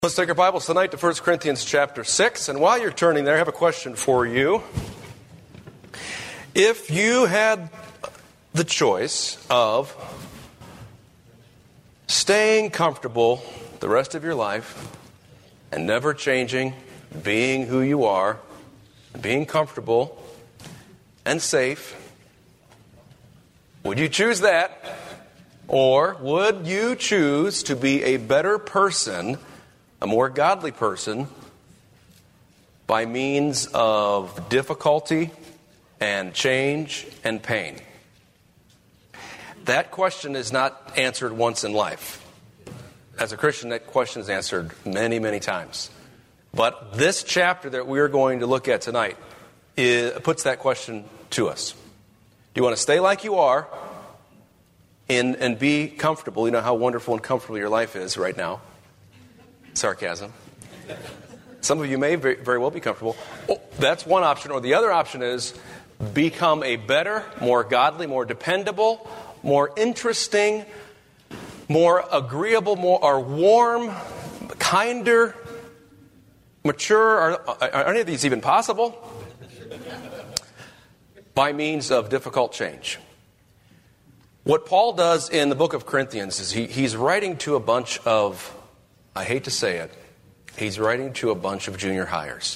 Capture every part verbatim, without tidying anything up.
Let's take our Bibles tonight to First Corinthians chapter six. And while you're turning there, I have a question for you. If you had the choice of staying comfortable the rest of your life and never changing, being who you are, being comfortable and safe, would you choose that? Or would you choose to be a better person, a more godly person, by means of difficulty and change and pain? That question is not answered once in life. As a Christian, that question is answered many, many times. But this chapter that we're going to look at tonight is, puts that question to us. Do you want to stay like you are and, and be comfortable? You know how wonderful and comfortable your life is right now. Sarcasm. Some of you may very, very well be comfortable. Oh, that's one option. Or the other option is become a better, more godly, more dependable, more interesting, more agreeable, more or warm, kinder, mature. Are, are any of these even possible? By means of difficult change. What Paul does in the book of Corinthians is he, he's writing to a bunch of, I hate to say it, he's writing to a bunch of junior hires.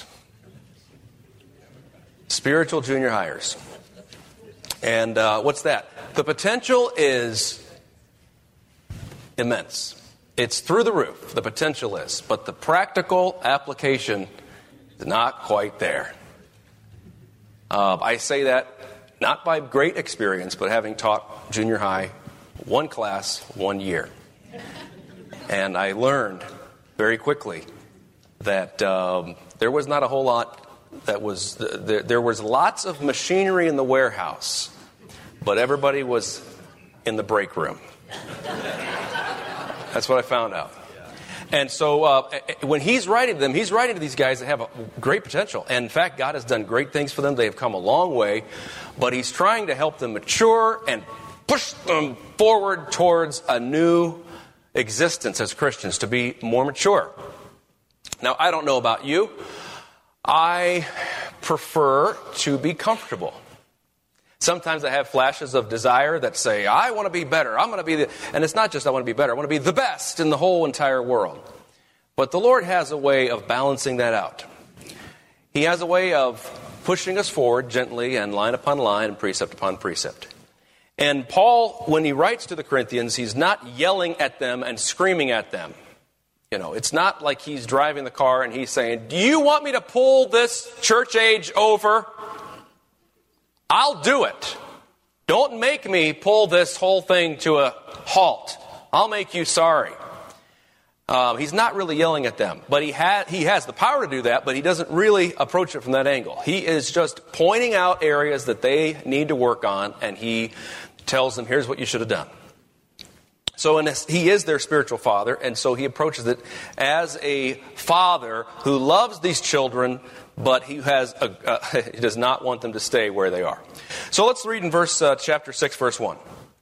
Spiritual junior hires. And uh, what's that? The potential is immense. It's through the roof, the potential is. But the practical application is not quite there. Uh, I say that not by great experience, but having taught junior high one class, one year. And I learned very quickly that um, there was not a whole lot that was, there, there was lots of machinery in the warehouse, but everybody was in the break room. That's what I found out. And so uh, when he's writing to them, he's writing to these guys that have a great potential. And in fact, God has done great things for them. They have come a long way. But he's trying to help them mature and push them forward towards a new existence as Christians, to be more mature. Now, I don't know about you. I prefer to be comfortable. Sometimes I have flashes of desire that say, I want to be better. I'm going to be the, and it's not just I want to be better. I want to be the best in the whole entire world. But the Lord has a way of balancing that out. He has a way of pushing us forward gently and line upon line and precept upon precept. And Paul, when he writes to the Corinthians, he's not yelling at them and screaming at them. You know, it's not like he's driving the car and he's saying, do you want me to pull this church age over? I'll do it. Don't make me pull this whole thing to a halt. I'll make you sorry. Um, he's not really yelling at them, but he, ha- he has the power to do that, but he doesn't really approach it from that angle. He is just pointing out areas that they need to work on, and he tells them, here's what you should have done. So in this, he is their spiritual father, and so he approaches it as a father who loves these children, but he has a, uh, he does not want them to stay where they are. So let's read in verse uh, chapter six, verse one.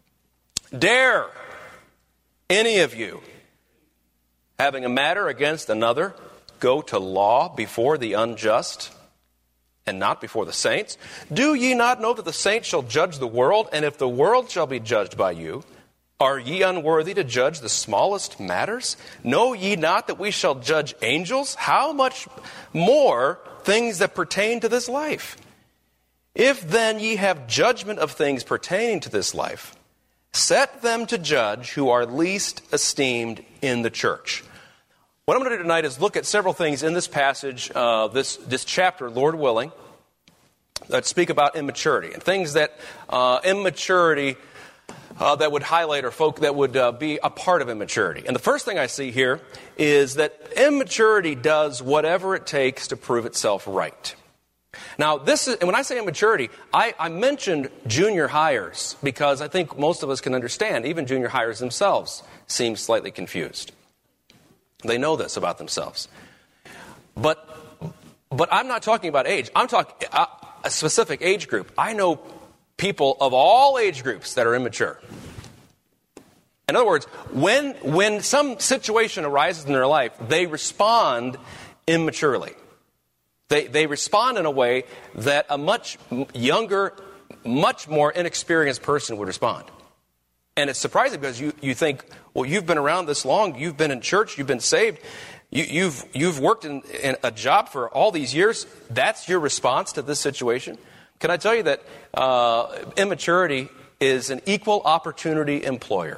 Dare any of you, having a matter against another, go to law before the unjust, and not before the saints? Do ye not know that the saints shall judge the world? And if the world shall be judged by you, are ye unworthy to judge the smallest matters? Know ye not that we shall judge angels? How much more things that pertain to this life? If then ye have judgment of things pertaining to this life, set them to judge who are least esteemed in the church. What I'm going to do tonight is look at several things in this passage, uh, this, this chapter, Lord willing, that speak about immaturity and things that uh, immaturity uh, that would highlight or folk that would uh, be a part of immaturity. And the first thing I see here is that immaturity does whatever it takes to prove itself right. Now, this is, and when I say immaturity, I, I mentioned junior hires because I think most of us can understand, even junior hires themselves seem slightly confused. They know this about themselves. But but I'm not talking about age. I'm talking uh, a specific age group. I know people of all age groups that are immature. In other words, when, when some situation arises in their life, they respond immaturely. They, they respond in a way that a much younger, much more inexperienced person would respond. And it's surprising because you, you think, well, you've been around this long, you've been in church, you've been saved, you, you've, you've worked in, in a job for all these years. That's your response to this situation? Can I tell you that uh, immaturity is an equal opportunity employer?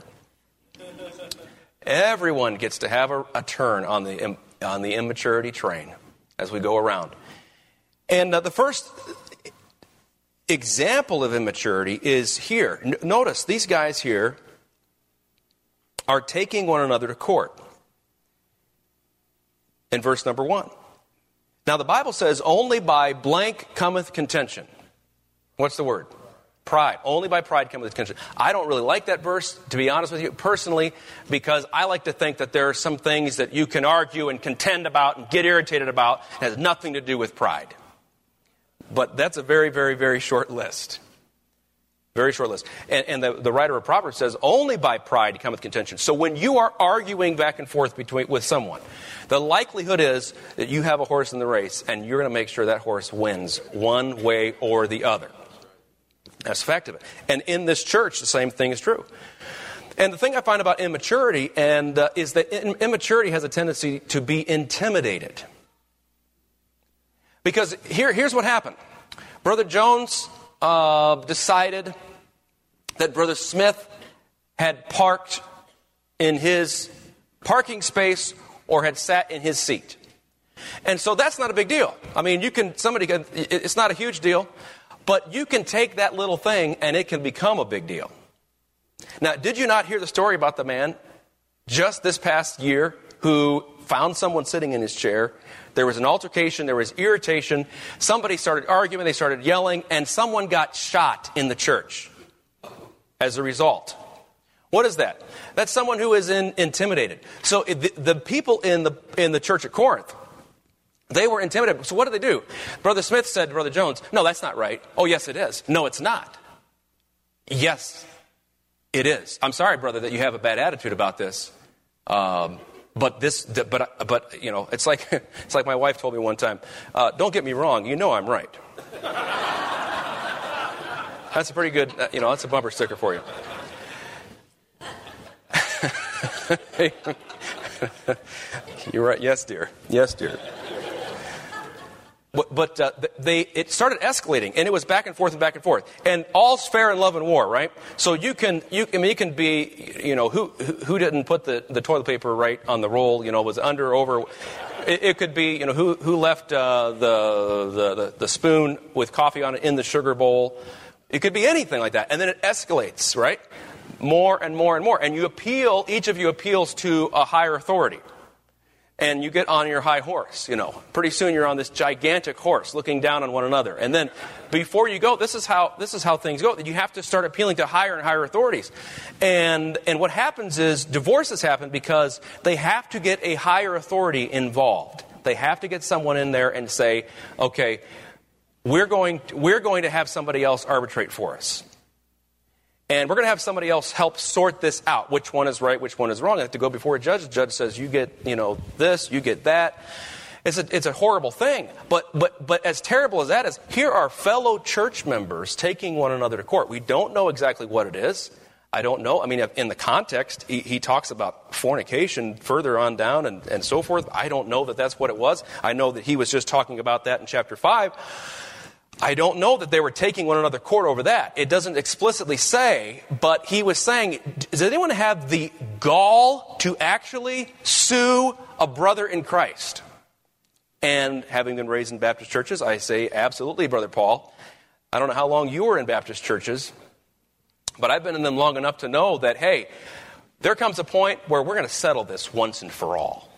Everyone gets to have a, a turn on the on the immaturity train as we go around. And uh, the first example of immaturity is here. N- notice these guys here are taking one another to court. In verse number one. Now the Bible says, only by blank cometh contention. What's the word? Pride. Only by pride cometh contention. I don't really like that verse, to be honest with you, personally, because I like to think that there are some things that you can argue and contend about and get irritated about. It has nothing to do with pride. But that's a very, very, very short list. Very short list. And, and the, the writer of Proverbs says, only by pride cometh contention. So when you are arguing back and forth between with someone, the likelihood is that you have a horse in the race and you're going to make sure that horse wins one way or the other. That's the fact of it. And in this church, the same thing is true. And the thing I find about immaturity and uh, is that in, immaturity has a tendency to be intimidated. Because here, here's what happened. Brother Jones uh, decided that Brother Smith had parked in his parking space or had sat in his seat. And so that's not a big deal. I mean, you can, somebody can, it's not a huge deal. But you can take that little thing and it can become a big deal. Now, did you not hear the story about the man just this past year who found someone sitting in his chair? There was an altercation, there was irritation, somebody started arguing, they started yelling, and someone got shot in the church as a result. What is that? That's someone who is in, intimidated. So the, the people in the in the church at Corinth, they were intimidated. So what did they do? Brother Smith said to Brother Jones, no, that's not right. Oh, yes, it is. No, it's not. Yes, it is. I'm sorry, brother, that you have a bad attitude about this. Um, but this, but but you know, it's like it's like my wife told me one time. Uh, don't get me wrong. You know I'm right. That's a pretty good. Uh, you know, that's a bumper sticker for you. You're right. Yes, dear. Yes, dear. But, but uh, they it started escalating, and it was back and forth and back and forth. And all's fair in love and war, right? So you can you I mean you can be you know who who didn't put the, the toilet paper right on the roll? You know, was under or over. It, it could be you know who who left uh, the, the the the spoon with coffee on it in the sugar bowl. It could be anything like that, and then it escalates, right? More and more and more, and you appeal. Each of you appeals to a higher authority. And you get on your high horse, you know. Pretty soon you're on this gigantic horse looking down on one another. And then before you go, this is how this is how things go. You have to start appealing to higher and higher authorities. And and what happens is divorces happen because they have to get a higher authority involved. They have to get someone in there and say, okay, we're going we're going to have somebody else arbitrate for us. And we're going to have somebody else help sort this out. Which one is right, which one is wrong. They have to go before a judge. The judge says, you get, you know, this, you get that. It's a, it's a horrible thing. But, but, but as terrible as that is, here are fellow church members taking one another to court. We don't know exactly what it is. I don't know. I mean, in the context, he, he talks about fornication further on down and, and so forth. I don't know that that's what it was. I know that he was just talking about that in chapter five. I don't know that they were taking one another to court over that. It doesn't explicitly say, but he was saying, does anyone have the gall to actually sue a brother in Christ? And having been raised in Baptist churches, I say, absolutely, Brother Paul. I don't know how long you were in Baptist churches, but I've been in them long enough to know that, hey, there comes a point where we're going to settle this once and for all.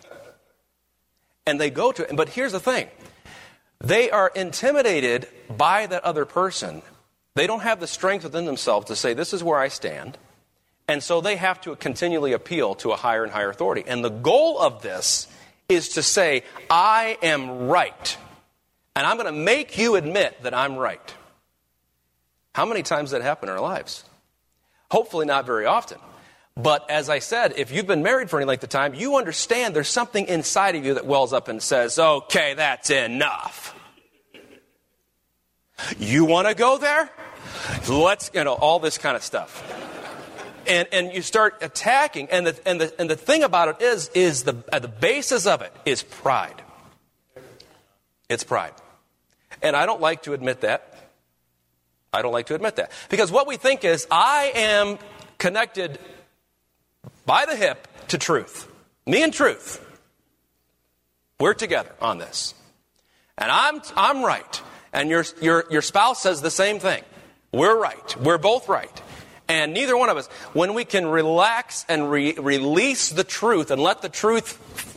And they go to it. But here's the thing. They are intimidated by that other person. They don't have the strength within themselves to say, this is where I stand. And so they have to continually appeal to a higher and higher authority. And the goal of this is to say, I am right. And I'm going to make you admit that I'm right. How many times does that happen in our lives? Hopefully not very often. But as I said, if you've been married for any length of time, you understand there's something inside of you that wells up and says, okay, that's enough. You want to go there? Let's, you know, all this kind of stuff. And and you start attacking. And the and the and the thing about it is, is the at the basis of it is pride. It's pride. And I don't like to admit that. I don't like to admit that. Because what we think is, I am connected by the hip to truth. Me and truth. We're together on this. And I'm I'm right. And your your your spouse says the same thing. We're right. We're both right. And neither one of us, when we can relax and re- release the truth and let the truth,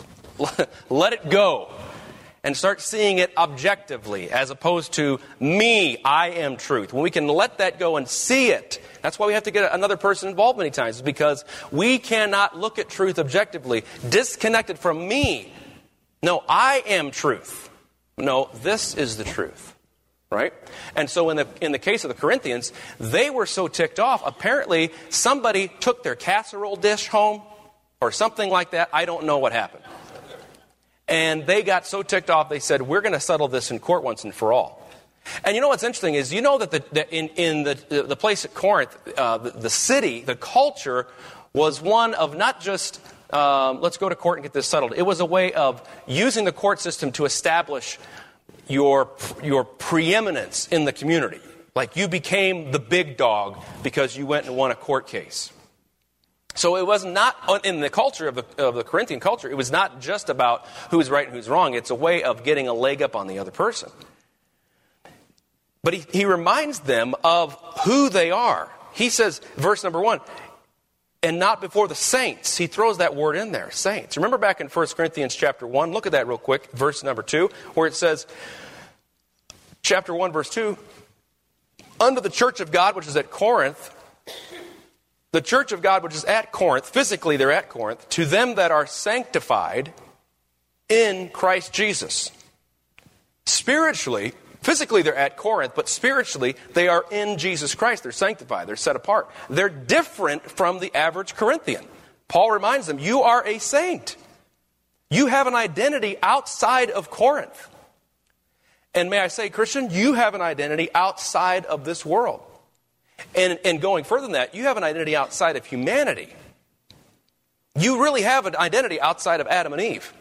let it go and start seeing it objectively as opposed to me, I am truth. When we can let that go and see it, that's why we have to get another person involved many times, is because we cannot look at truth objectively, disconnected from me. No, I am truth. No, this is the truth. Right? And so in the in the case of the Corinthians, they were so ticked off. Apparently, somebody took their casserole dish home or something like that. I don't know what happened. And they got so ticked off, they said, we're going to settle this in court once and for all. And you know what's interesting is, you know that the, the, in, in the, the place at Corinth, uh, the, the city, the culture was one of not just, um, let's go to court and get this settled. It was a way of using the court system to establish your your preeminence in the community. Like you became the big dog because you went and won a court case. So it was not, in the culture of the, of the Corinthian culture, it was not just about who's right and who's wrong. It's a way of getting a leg up on the other person. But he, he reminds them of who they are. He says, verse number one, and not before the saints. He throws that word in there, saints. Remember back in First Corinthians chapter one, look at that real quick, verse number two, where it says, chapter one, verse two, unto the church of God, which is at Corinth, the church of God, which is at Corinth, physically they're at Corinth, to them that are sanctified in Christ Jesus. Spiritually, physically they're at Corinth, but spiritually they are in Jesus Christ. They're sanctified. They're set apart. They're different from the average Corinthian. Paul reminds them, you are a saint. You have an identity outside of Corinth. And may I say, Christian, you have an identity outside of this world. And, and going further than that, you have an identity outside of humanity. You really have an identity outside of Adam and Eve.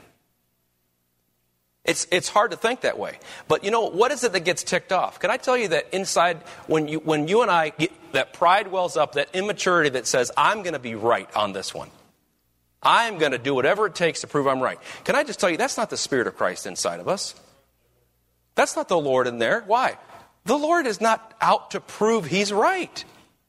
It's it's hard to think that way. But you know, what is it that gets ticked off? Can I tell you that inside, when you when you and I get that pride wells up, that immaturity that says, I'm going to be right on this one. I'm going to do whatever it takes to prove I'm right. Can I just tell you, that's not the Spirit of Christ inside of us. That's not the Lord in there. Why? The Lord is not out to prove He's right.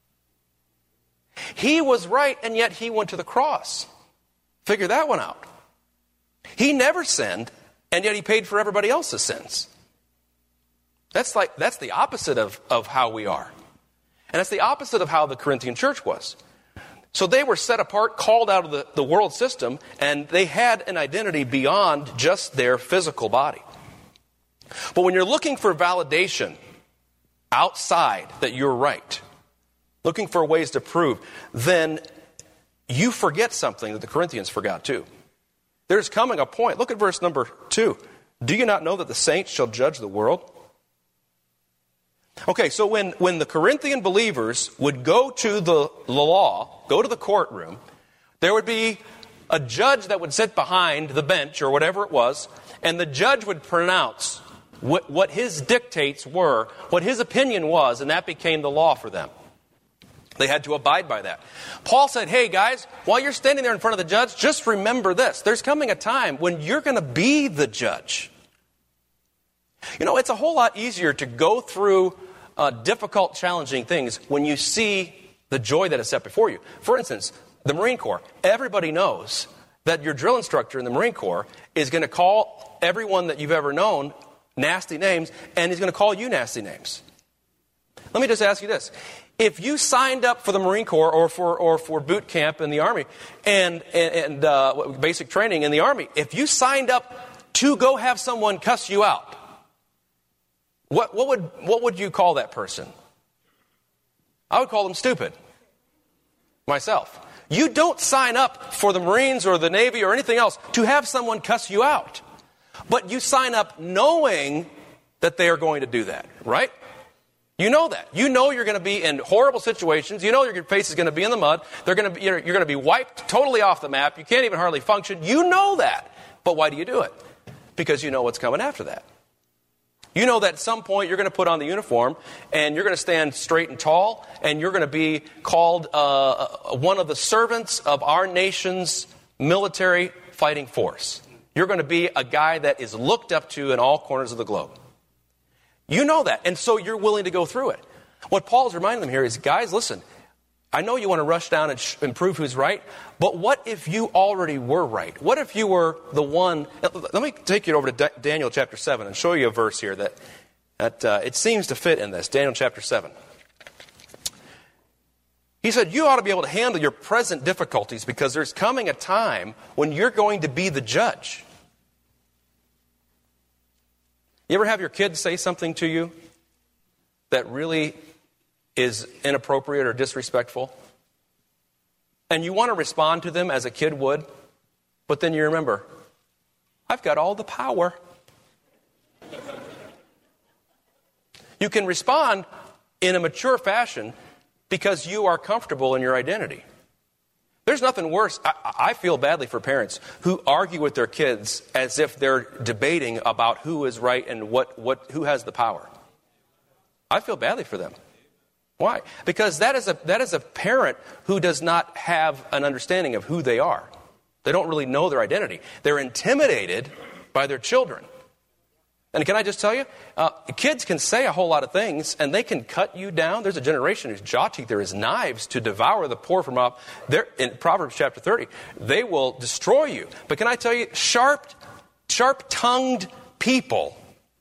He was right, and yet He went to the cross. Figure that one out. He never sinned, and yet He paid for everybody else's sins. That's like that's the opposite of, of how we are. And that's the opposite of how the Corinthian church was. So they were set apart, called out of the, the world system, and they had an identity beyond just their physical body. But when you're looking for validation outside that you're right, looking for ways to prove, then you forget something that the Corinthians forgot too. There's coming a point. Look at verse number two. Do you not know that the saints shall judge the world? Okay, so when, when the Corinthian believers would go to the, the law, go to the courtroom, there would be a judge that would sit behind the bench or whatever it was, and the judge would pronounce what, what his dictates were, what his opinion was, and that became the law for them. They had to abide by that. Paul said, hey guys, while you're standing there in front of the judge, just remember this. There's coming a time when you're going to be the judge. You know, it's a whole lot easier to go through uh, difficult, challenging things when you see the joy that is set before you. For instance, the Marine Corps. Everybody knows that your drill instructor in the Marine Corps is going to call everyone that you've ever known nasty names, and he's going to call you nasty names. Let me just ask you this. If you signed up for the Marine Corps or for or for boot camp in the Army and, and, and uh, basic training in the Army, if you signed up to go have someone cuss you out, what, what would what would you call that person? I would call them stupid. Myself. You don't sign up for the Marines or the Navy or anything else to have someone cuss you out. But you sign up knowing that they are going to do that, right? You know that. You know you're going to be in horrible situations. You know your face is going to be in the mud. They're going to be, you're, you're going to be wiped totally off the map. You can't even hardly function. You know that. But why do you do it? Because you know what's coming after that. You know that at some point you're going to put on the uniform and you're going to stand straight and tall and you're going to be called uh, one of the servants of our nation's military fighting force. You're going to be a guy that is looked up to in all corners of the globe. You know that, and so you're willing to go through it. What Paul's reminding them here is, guys, listen, I know you want to rush down and, sh- and prove who's right, but what if you already were right? What if you were the one? Let me take you over to D- Daniel chapter seven and show you a verse here that, that uh, it seems to fit in this. Daniel chapter seven. He said, you ought to be able to handle your present difficulties because there's coming a time when you're going to be the judge. You ever have your kids say something to you that really is inappropriate or disrespectful? And you want to respond to them as a kid would, but then you remember, I've got all the power. You can respond in a mature fashion because you are comfortable in your identity. There's nothing worse. I, I feel badly for parents who argue with their kids as if they're debating about who is right and what, what who has the power. I feel badly for them. Why? Because that is a that is a parent who does not have an understanding of who they are. They don't really know their identity. They're intimidated by their children. And can I just tell you, uh, kids can say a whole lot of things, and they can cut you down. There's a generation whose jaw teeth are as knives to devour the poor from off. They're, in Proverbs chapter thirty, they will destroy you. But can I tell you, sharp, sharp-tongued people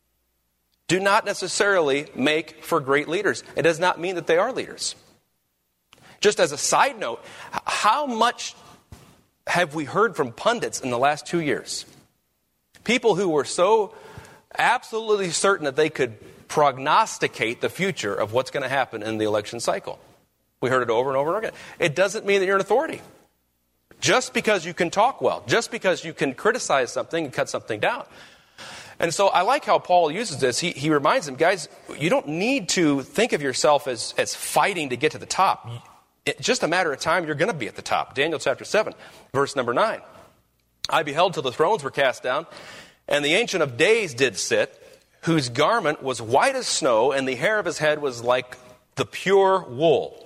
do not necessarily make for great leaders. It does not mean that they are leaders. Just as a side note, how much have we heard from pundits in the last two years? People who were so absolutely certain that they could prognosticate the future of what's going to happen in the election cycle. We heard it over and over and over again. It doesn't mean that you're an authority. Just because you can talk well, just because you can criticize something and cut something down. And so I like how Paul uses this. He, he reminds them, guys, you don't need to think of yourself as, as fighting to get to the top. It's just a matter of time you're going to be at the top. Daniel chapter seven, verse number nine. I beheld till the thrones were cast down, and the Ancient of Days did sit, whose garment was white as snow, and the hair of his head was like the pure wool.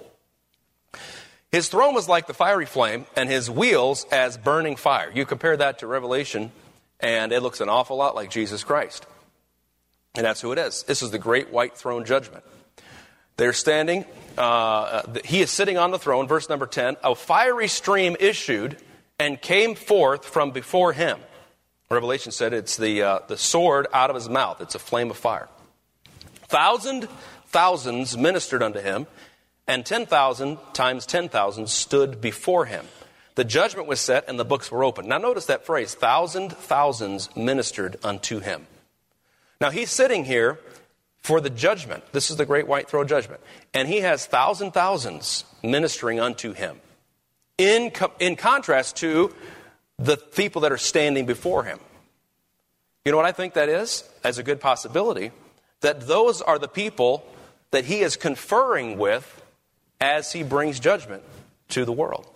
His throne was like the fiery flame, and his wheels as burning fire. You compare that to Revelation, and it looks an awful lot like Jesus Christ. And that's who it is. This is the great white throne judgment. They're standing. Uh, he is sitting on the throne. Verse number ten. A fiery stream issued and came forth from before him. Revelation said it's the uh, the sword out of his mouth. It's a flame of fire. Thousand thousands ministered unto him, and ten thousand times ten thousand stood before him. The judgment was set, and the books were opened. Now notice that phrase, thousand thousands ministered unto him. Now he's sitting here for the judgment. This is the great white throne judgment. And he has thousand thousands ministering unto him. In, co- in contrast to the people that are standing before him. You know what I think that is? As a good possibility, that those are the people that he is conferring with as he brings judgment to the world.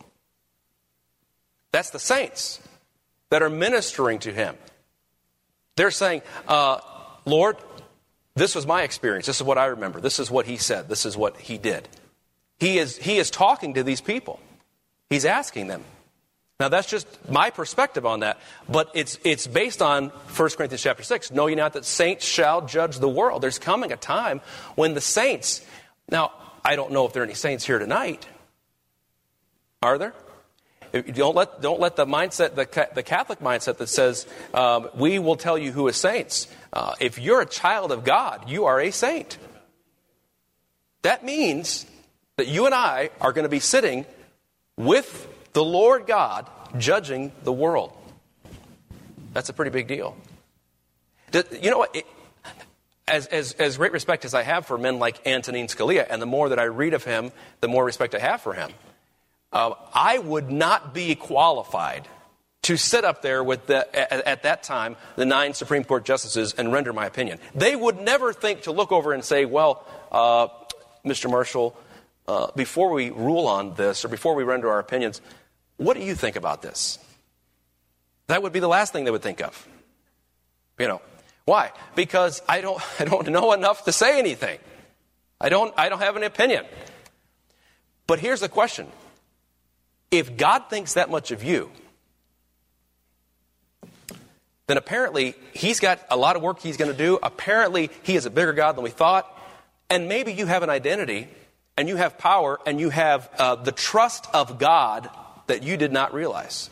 That's the saints that are ministering to him. They're saying, uh, Lord, this was my experience. This is what I remember. This is what he said. This is what he did. He is, he is talking to these people. He's asking them. Now, that's just my perspective on that, but it's it's based on First Corinthians chapter six. Know ye not that saints shall judge the world? There's coming a time when the saints... Now, I don't know if there are any saints here tonight. Are there? Don't let don't let the mindset, the, the Catholic mindset that says, um, we will tell you who is saints. Uh, if you're a child of God, you are a saint. That means that you and I are going to be sitting with the Lord God judging the world. That's a pretty big deal. You know what? It, as, as, as great respect as I have for men like Antonin Scalia, and the more that I read of him, the more respect I have for him. uh, I would not be qualified to sit up there with the, at, at that time, the nine Supreme Court justices and render my opinion. They would never think to look over and say, well, uh, Mister Marshall, uh, before we rule on this or before we render our opinions, what do you think about this? That would be the last thing they would think of. You know, why? Because I don't, I don't know enough to say anything. I don't, I don't have an opinion. But here's the question. If God thinks that much of you, then apparently he's got a lot of work he's going to do. Apparently he is a bigger God than we thought. And maybe you have an identity and you have power and you have uh, the trust of God that you did not realize.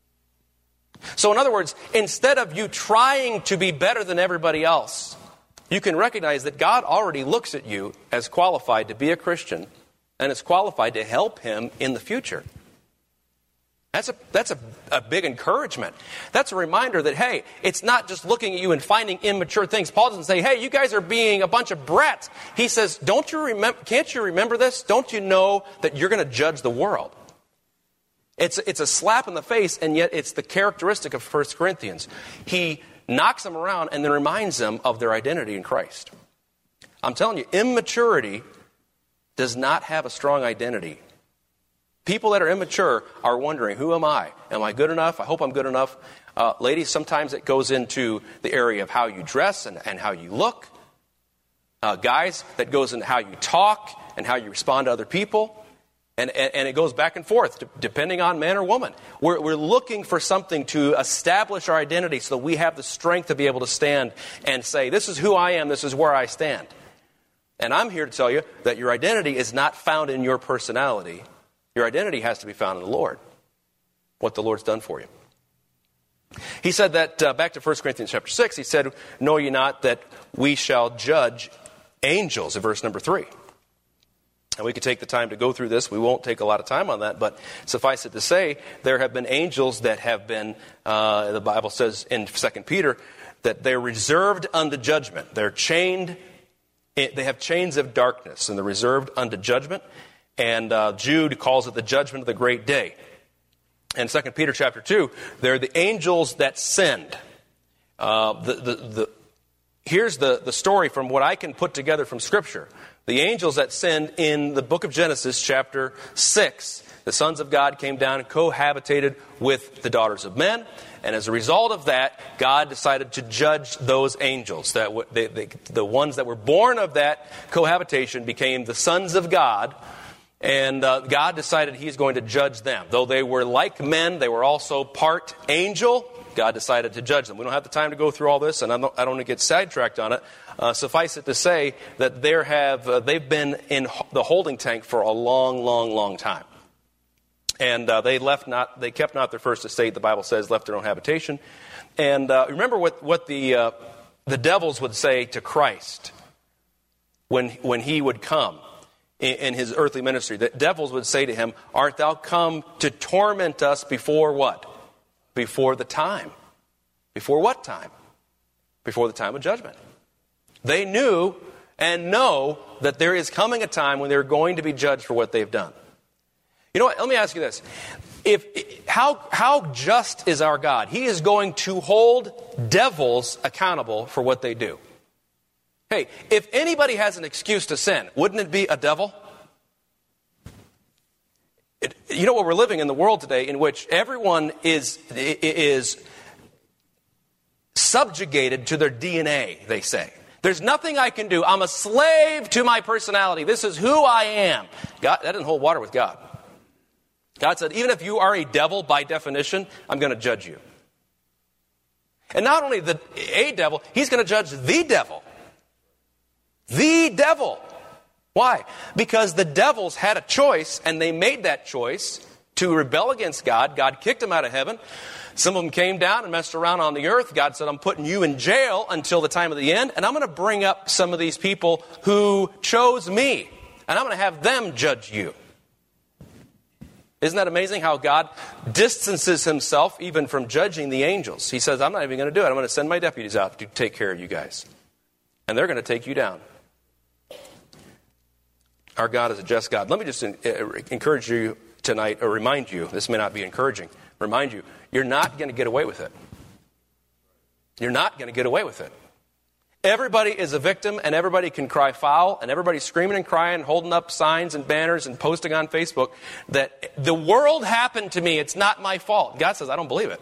So in other words, instead of you trying to be better than everybody else, you can recognize that God already looks at you as qualified to be a Christian and is qualified to help him in the future. That's a that's a, a big encouragement. That's a reminder that, hey, it's not just looking at you and finding immature things. Paul doesn't say, hey, you guys are being a bunch of brats. He says, don't you remember? Can't you remember this? Don't you know that you're going to judge the world? It's it's a slap in the face, and yet it's the characteristic of First Corinthians. He knocks them around and then reminds them of their identity in Christ. I'm telling you, immaturity does not have a strong identity. People that are immature are wondering, who am I? Am I good enough? I hope I'm good enough. Uh, ladies, sometimes it goes into the area of how you dress and, and how you look. Uh, guys, that goes into how you talk and how you respond to other people. And, and, and it goes back and forth, depending on man or woman. We're, we're looking for something to establish our identity so that we have the strength to be able to stand and say, this is who I am, this is where I stand. And I'm here to tell you that your identity is not found in your personality. Your identity has to be found in the Lord, what the Lord's done for you. He said that, uh, back to First Corinthians chapter six, he said, know ye not that we shall judge angels, in verse number three. And we could take the time to go through this. We won't take a lot of time on that, but suffice it to say, there have been angels that have been, uh, the Bible says in Second Peter, that they're reserved unto judgment. They're chained, they have chains of darkness, and they're reserved unto judgment. And uh, Jude calls it the judgment of the great day. In Second Peter chapter two, they're the angels that sinned. Uh, the, the, the, here's the, the story from what I can put together from Scripture. The angels that sinned in the book of Genesis chapter six. The sons of God came down and cohabitated with the daughters of men. And as a result of that, God decided to judge those angels. That w- they, they, the ones that were born of that cohabitation became the sons of God. And uh, God decided he's going to judge them. Though they were like men, they were also part angel. God decided to judge them. We don't have the time to go through all this, and I don't, I don't want to get sidetracked on it. Uh, suffice it to say that there have uh, they've been in the holding tank for a long, long, long time. And uh, they left not they kept not their first estate, the Bible says, left their own habitation. And uh, remember what, what the uh, the devils would say to Christ when when he would come in his earthly ministry. The devils would say to him, art thou come to torment us before what? Before the time. Before what time? Before the time of judgment. They knew and know that there is coming a time when they're going to be judged for what they've done. You know what? Let me ask you this. If how how just is our God? He is going to hold devils accountable for what they do. Hey, if anybody has an excuse to sin, wouldn't it be a devil? It, you know what, we're living in the world today in which everyone is is subjugated to their D N A, they say. There's nothing I can do. I'm a slave to my personality. This is who I am. God, that doesn't hold water with God. God said, even if you are a devil by definition, I'm going to judge you. And not only the a devil, he's going to judge the devil. The devil. Why? Because the devils had a choice, and they made that choice to rebel against God. God kicked them out of heaven. Some of them came down and messed around on the earth. God said, I'm putting you in jail until the time of the end, and I'm going to bring up some of these people who chose me, and I'm going to have them judge you. Isn't that amazing how God distances himself even from judging the angels? He says, I'm not even going to do it. I'm going to send my deputies out to take care of you guys. And they're going to take you down. Our God is a just God. Let me just encourage you tonight, or remind you, this may not be encouraging, remind you, you're not going to get away with it. You're not going to get away with it. Everybody is a victim, and everybody can cry foul, and everybody's screaming and crying, holding up signs and banners and posting on Facebook that the world happened to me, it's not my fault. God says, I don't believe it.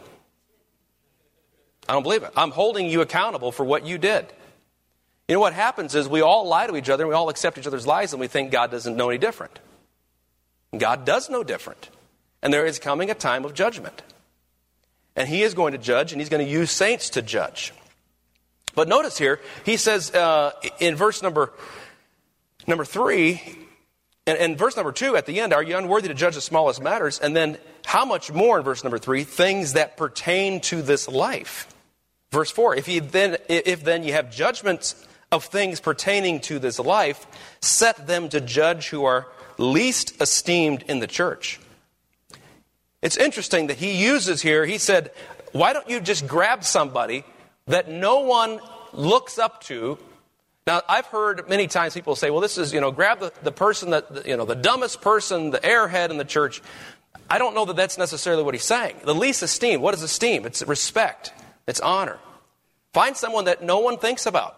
I don't believe it. I'm holding you accountable for what you did. You know what happens is we all lie to each other, and we all accept each other's lies, and we think God doesn't know any different. God does know different. And there is coming a time of judgment. And he is going to judge, and he's going to use saints to judge. But notice here, he says uh, in verse number number three, and, and verse number two at the end, are you unworthy to judge the smallest matters? And then how much more in verse number three, things that pertain to this life. Verse four, if, you then, if then you have judgments of things pertaining to this life, set them to judge who are least esteemed in the church. It's interesting that he uses here, he said, why don't you just grab somebody that no one looks up to? Now, I've heard many times people say, well, this is, you know, grab the, the person that, you know, the dumbest person, the airhead in the church. I don't know that that's necessarily what he's saying. The least esteemed, what is esteem? It's respect. It's honor. Find someone that no one thinks about.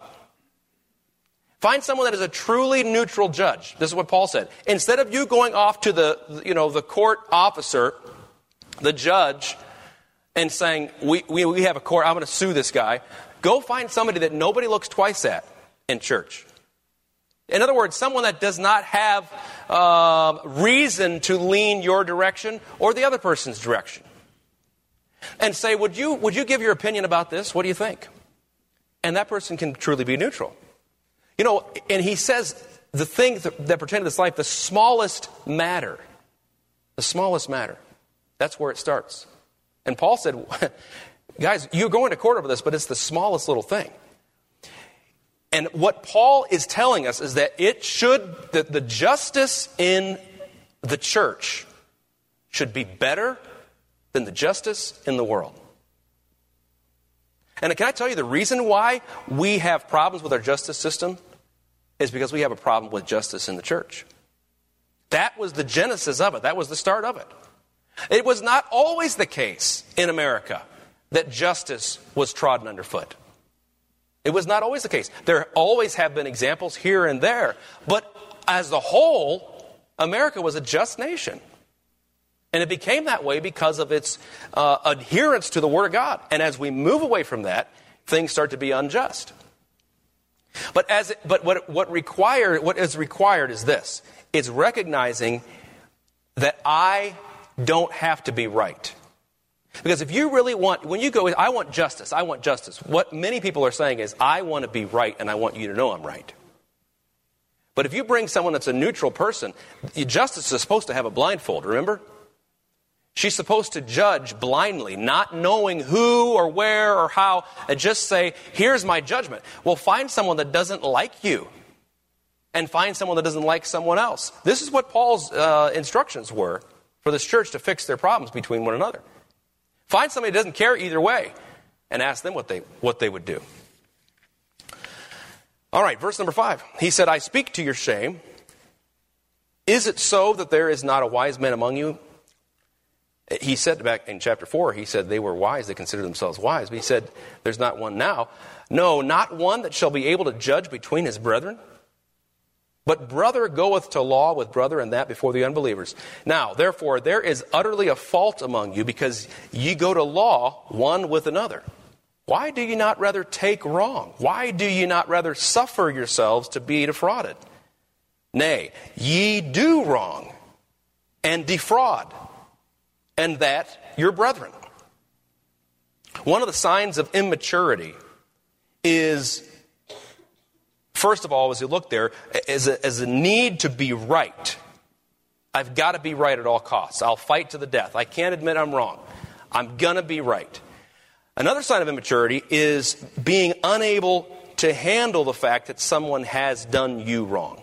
Find someone that is a truly neutral judge. This is what Paul said. Instead of you going off to the, you know, the court officer, the judge, and saying, we, we, we have a court, I'm going to sue this guy. Go find somebody that nobody looks twice at in church. In other words, someone that does not have uh, reason to lean your direction or the other person's direction. And say, would you, would you give your opinion about this? What do you think? And that person can truly be neutral. You know, and he says the things that, that pertain to this life, the smallest matter. The smallest matter. That's where it starts. And Paul said, guys, you're going to court over this, but it's the smallest little thing. And what Paul is telling us is that it should, that the justice in the church should be better than the justice in the world. And can I tell you the reason why we have problems with our justice system is because we have a problem with justice in the church. That was the genesis of it. That was the start of it. It was not always the case in America that justice was trodden underfoot. It was not always the case. There always have been examples here and there. But as a whole, America was a just nation. And it became that way because of its uh, adherence to the Word of God. And as we move away from that, things start to be unjust. But as it, but what what required what is required is this: it's recognizing that I don't have to be right. Because if you really want, when you go, I want justice, I want justice. What many people are saying is, I want to be right and I want you to know I'm right. But if you bring someone that's a neutral person, justice is supposed to have a blindfold, remember? She's supposed to judge blindly, not knowing who or where or how, and just say, here's my judgment. Well, find someone that doesn't like you and find someone that doesn't like someone else. This is what Paul's uh, instructions were for this church to fix their problems between one another. Find somebody that doesn't care either way and ask them what they what they would do. All right, verse number five. He said, I speak to your shame. Is it so that there is not a wise man among you? He said back in chapter four, he said they were wise, they considered themselves wise. But he said, there's not one now. No, not one that shall be able to judge between his brethren. But brother goeth to law with brother, and that before the unbelievers. Now, therefore, there is utterly a fault among you, because ye go to law one with another. Why do you not rather take wrong? Why do you not rather suffer yourselves to be defrauded? Nay, ye do wrong and defraud, and that your brethren. One of the signs of immaturity is, first of all, as you look there, as a, as a need to be right. I've got to be right at all costs. I'll fight to the death. I can't admit I'm wrong. I'm going to be right. Another sign of immaturity is being unable to handle the fact that someone has done you wrong.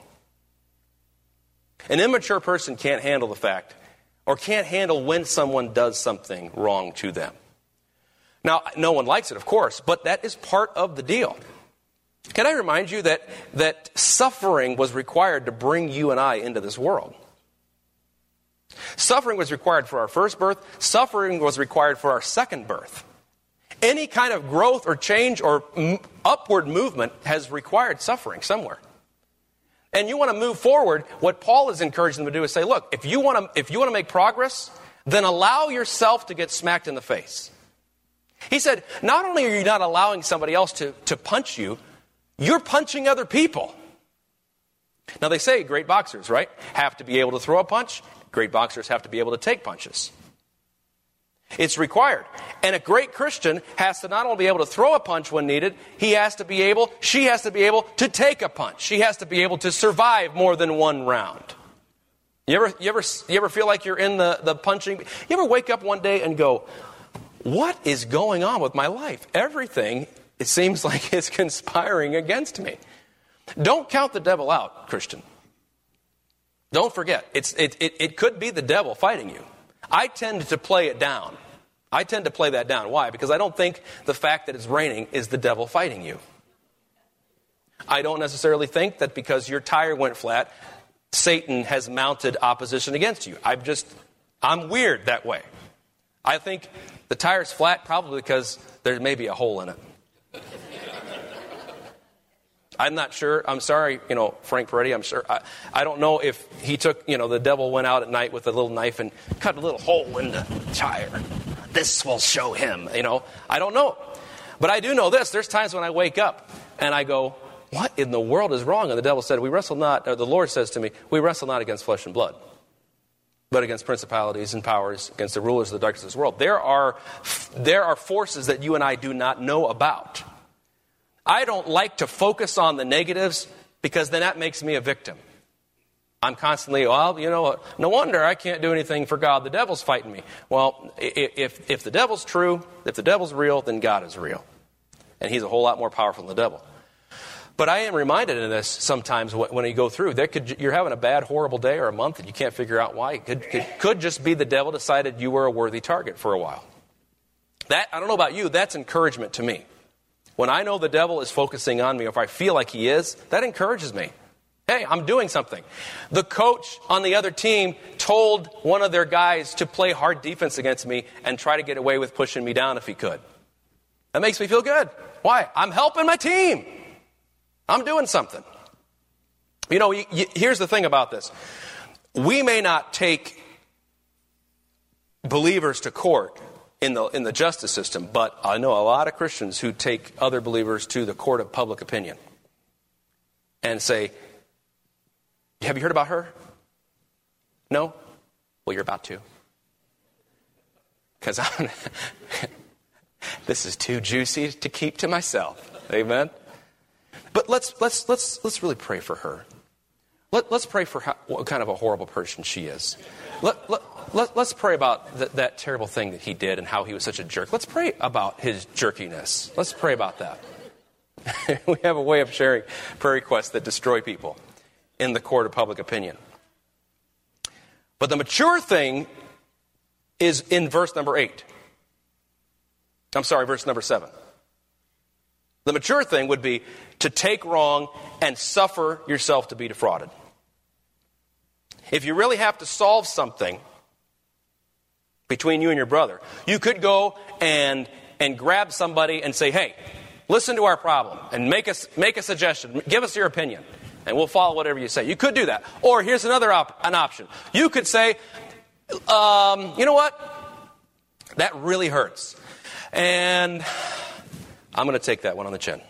An immature person can't handle the fact, or can't handle when someone does something wrong to them. Now, no one likes it, of course, but that is part of the deal. Can I remind you that, that suffering was required to bring you and I into this world? Suffering was required for our first birth. Suffering was required for our second birth. Any kind of growth or change or m- upward movement has required suffering somewhere. And you want to move forward, what Paul is encouraging them to do is say, look, if you want to if you want to make progress, then allow yourself to get smacked in the face. He said, not only are you not allowing somebody else to, to punch you, you're punching other people. Now they say great boxers, right, have to be able to throw a punch. Great boxers have to be able to take punches. It's required. And a great Christian has to not only be able to throw a punch when needed, he has to be able, she has to be able to take a punch. She has to be able to survive more than one round. You ever, you ever, you ever feel like you're in the, the punching? You ever wake up one day and go, what is going on with my life? Everything, it seems like, is conspiring against me. Don't count the devil out, Christian. Don't forget, it's, it, it, it could be the devil fighting you. I tend to play it down. I tend to play that down. Why? Because I don't think the fact that it's raining is the devil fighting you. I don't necessarily think that because your tire went flat, Satan has mounted opposition against you. I'm just, I'm weird that way. I think the tire's flat probably because there may be a hole in it. I'm not sure. I'm sorry, you know, Frank Peretti, I'm sure. I, I don't know if he took, you know, the devil went out at night with a little knife and cut a little hole in the tire. This will show him, you know. I don't know. But I do know this. There's times when I wake up and I go, what in the world is wrong? And the devil said, we wrestle not, or the Lord says to me, we wrestle not against flesh and blood, but against principalities and powers, against the rulers of the darkness of this world. There are, there are forces that you and I do not know about. I don't like to focus on the negatives because then that makes me a victim. I'm constantly, well, you know, no wonder I can't do anything for God. The devil's fighting me. Well, if if the devil's true, if the devil's real, then God is real. And he's a whole lot more powerful than the devil. But I am reminded of this sometimes when you go through. There could, you're having a bad, horrible day or a month and you can't figure out why. It could, it could just be the devil decided you were a worthy target for a while. That, I don't know about you, that's encouragement to me. When I know the devil is focusing on me, or if I feel like he is, that encourages me. Hey, I'm doing something. The coach on the other team told one of their guys to play hard defense against me and try to get away with pushing me down if he could. That makes me feel good. Why? I'm helping my team. I'm doing something. You know, you, you, here's the thing about this. We may not take believers to court in the in the justice system, but I know a lot of Christians who take other believers to the court of public opinion and say, have you heard about her? No? Well, you're about to. Because I'm this is too juicy to keep to myself. Amen? But let's let's let's let's really pray for her. Let, let's pray for how, what kind of a horrible person she is. Let, let, let, let's pray about th- that terrible thing that he did and how he was such a jerk. Let's pray about his jerkiness. Let's pray about that. We have a way of sharing prayer requests that destroy people in the court of public opinion. But the mature thing is in verse number eight. I'm sorry, verse number seven. The mature thing would be to take wrong and suffer yourself to be defrauded. If you really have to solve something between you and your brother, you could go and and grab somebody and say, hey, listen to our problem and make us make a suggestion. Give us your opinion and we'll follow whatever you say. You could do that. Or here's another op- an option. You could say, um, you know what? That really hurts. And I'm going to take that one on the chin.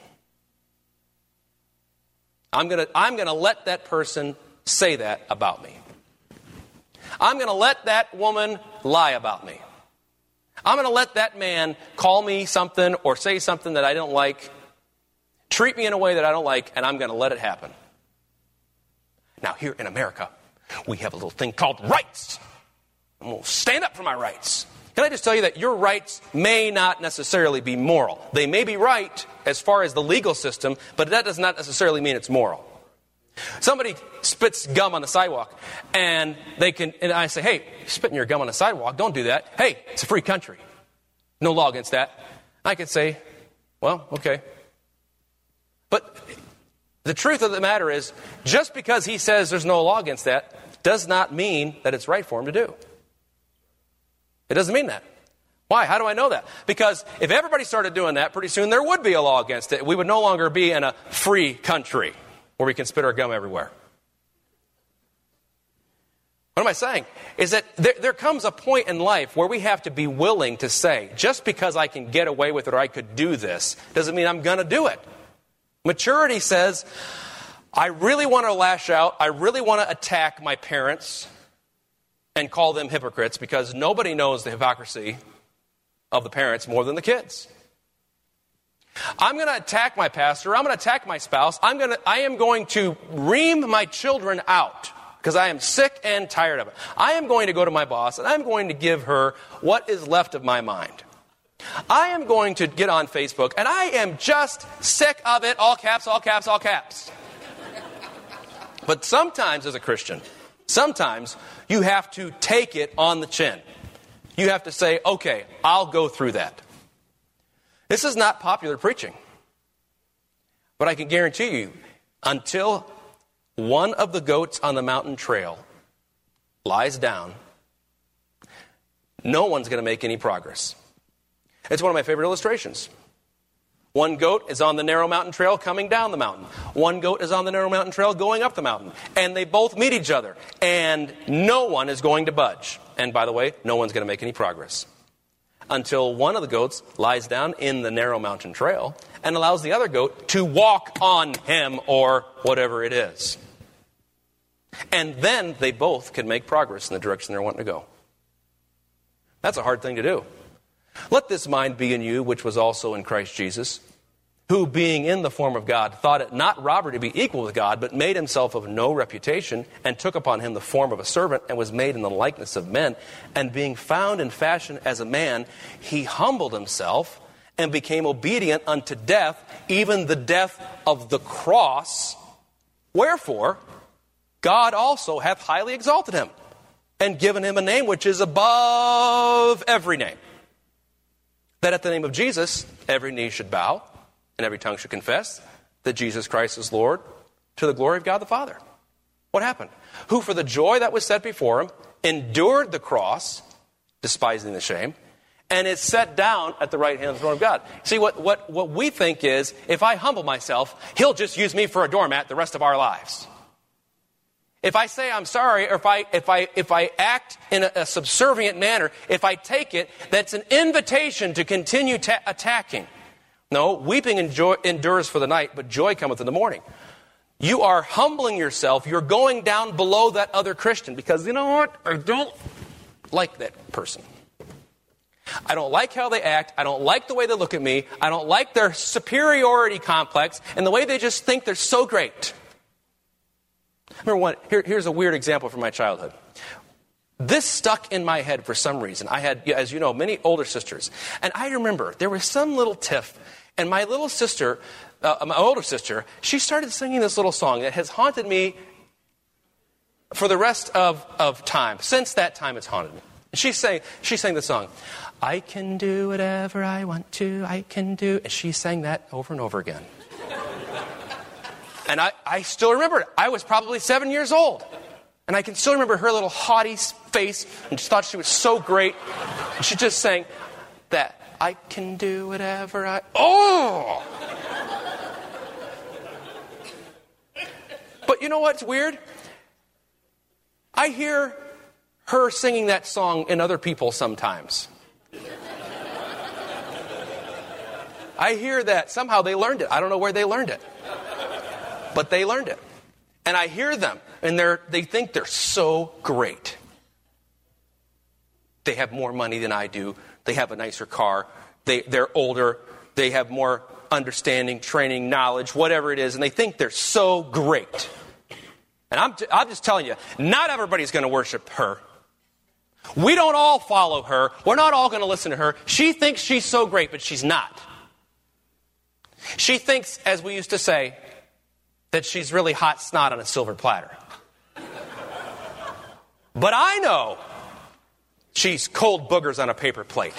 I'm going to I'm going to let that person say that about me. I'm going to let that woman lie about me. I'm going to let that man call me something or say something that I don't like, treat me in a way that I don't like, and I'm going to let it happen. Now, here in America, we have a little thing called rights. I'm going to stand up for my rights. Can I just tell you that your rights may not necessarily be moral? They may be right as far as the legal system, but that does not necessarily mean it's moral. Somebody spits gum on the sidewalk, and they can, and I say, hey, you're spitting your gum on the sidewalk, don't do that. Hey, it's a free country. No law against that. I could say, well, okay. But the truth of the matter is, just because he says there's no law against that, does not mean that it's right for him to do. It doesn't mean that. Why? How do I know that? Because if everybody started doing that, pretty soon there would be a law against it. We would no longer be in a free country where we can spit our gum everywhere. What am I saying? Is that there, there comes a point in life where we have to be willing to say, just because I can get away with it or I could do this, doesn't mean I'm going to do it. Maturity says, I really want to lash out. I really want to attack my parents and call them hypocrites because nobody knows the hypocrisy of the parents more than the kids. I'm going to attack my pastor. I'm going to attack my spouse. I'm going to, I am going to ream my children out because I am sick and tired of it. I am going to go to my boss and I'm going to give her what is left of my mind. I am going to get on Facebook and I am just sick of it. All caps, all caps, all caps. But sometimes as a Christian, sometimes you have to take it on the chin. You have to say, okay, I'll go through that. This is not popular preaching. But I can guarantee you, until one of the goats on the mountain trail lies down, no one's going to make any progress. It's one of my favorite illustrations. One goat is on the narrow mountain trail coming down the mountain. One goat is on the narrow mountain trail going up the mountain. And they both meet each other. And no one is going to budge. And by the way, no one's going to make any progress. Until one of the goats lies down in the narrow mountain trail and allows the other goat to walk on him or whatever it is. And then they both can make progress in the direction they're wanting to go. That's a hard thing to do. Let this mind be in you, which was also in Christ Jesus, who being in the form of God, thought it not robbery to be equal with God, but made himself of no reputation, and took upon him the form of a servant, and was made in the likeness of men. And being found in fashion as a man, he humbled himself, and became obedient unto death, even the death of the cross. Wherefore, God also hath highly exalted him, and given him a name which is above every name, that at the name of Jesus, every knee should bow, and every tongue should confess that Jesus Christ is Lord, to the glory of God the Father. What happened? Who for the joy that was set before him endured the cross, despising the shame, and is set down at the right hand of the throne of God. See, what, what, what we think is, if I humble myself, he'll just use me for a doormat the rest of our lives. If I say I'm sorry, or if I if I if I act in a, a subservient manner, if I take it, that's an invitation to continue ta- attacking. No, weeping enjoy, endures for the night, but joy cometh in the morning. You are humbling yourself. You're going down below that other Christian because you know what? I don't like that person. I don't like how they act. I don't like the way they look at me. I don't like their superiority complex and the way they just think they're so great. Remember one, here, here's a weird example from my childhood. This stuck in my head for some reason. I had, as you know, many older sisters. And I remember there was some little tiff. And my little sister, uh, my older sister, she started singing this little song that has haunted me for the rest of, of time. Since that time, it's haunted me. She sang, she sang the song, I can do whatever I want to, I can do. And she sang that over and over again. And I, I still remember it. I was probably seven years old. And I can still remember her little haughty face. And she thought she was so great. And she just sang that. I can do whatever I... Oh! But you know what's weird? I hear her singing that song in other people sometimes. I hear that. Somehow they learned it. I don't know where they learned it. But they learned it. And I hear them, and they're they think they're so great. They have more money than I do. They have a nicer car. They, they're older. They have more understanding, training, knowledge, whatever it is. And they think they're so great. And I'm, I'm just telling you, not everybody's going to worship her. We don't all follow her. We're not all going to listen to her. She thinks she's so great, but she's not. She thinks, as we used to say, that she's really hot snot on a silver platter. But I know she's cold boogers on a paper plate.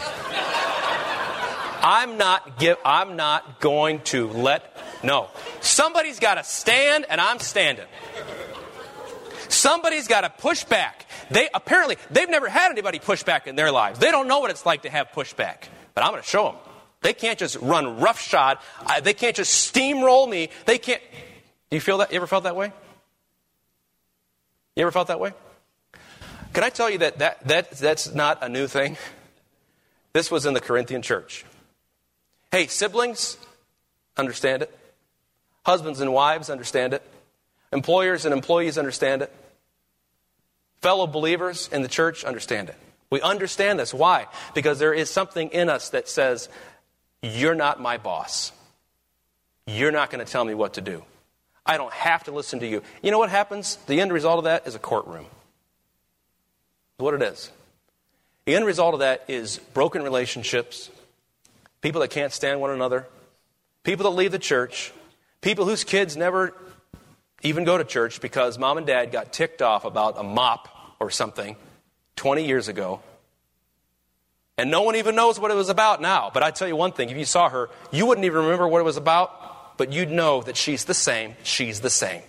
I'm not give, I'm not going to let... No. Somebody's got to stand, and I'm standing. Somebody's got to push back. They apparently, they've never had anybody push back in their lives. They don't know what it's like to have pushback. But I'm going to show them. They can't just run roughshod. Uh, they can't just steamroll me. They can't. Do you feel that? You ever felt that way? You ever felt that way? Can I tell you that, that, that that's not a new thing? This was in the Corinthian church. Hey, siblings, understand it. Husbands and wives, understand it. Employers and employees, understand it. Fellow believers in the church, understand it. We understand this. Why? Because there is something in us that says, you're not my boss. You're not going to tell me what to do. I don't have to listen to you. You know what happens? The end result of that is a courtroom. That's what it is. The end result of that is broken relationships, people that can't stand one another, people that leave the church, people whose kids never even go to church because mom and dad got ticked off about a mop or something twenty years ago. And no one even knows what it was about now. But I tell you one thing, if you saw her, you wouldn't even remember what it was about, but you'd know that she's the same. She's the same.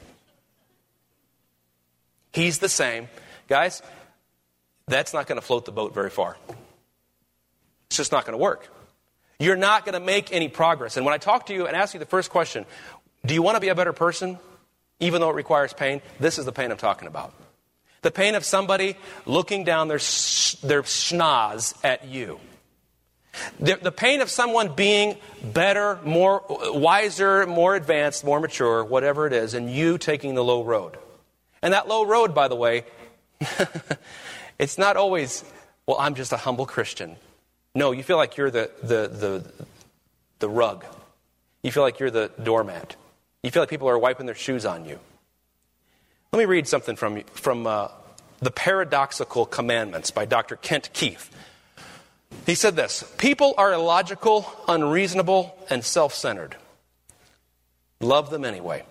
He's the same. Guys, that's not going to float the boat very far. It's just not going to work. You're not going to make any progress. And when I talk to you and ask you the first question, do you want to be a better person, even though it requires pain? This is the pain I'm talking about. The pain of somebody looking down their their schnoz at you. The, the pain of someone being better, more wiser, more advanced, more mature, whatever it is, and you taking the low road. And that low road, by the way, it's not always, well, I'm just a humble Christian. No, you feel like you're the the the the rug. You feel like you're the doormat. You feel like people are wiping their shoes on you. Let me read something from, from uh, The Paradoxical Commandments by Doctor Kent Keith. He said this: people are illogical, unreasonable, and self-centered. Love them anyway.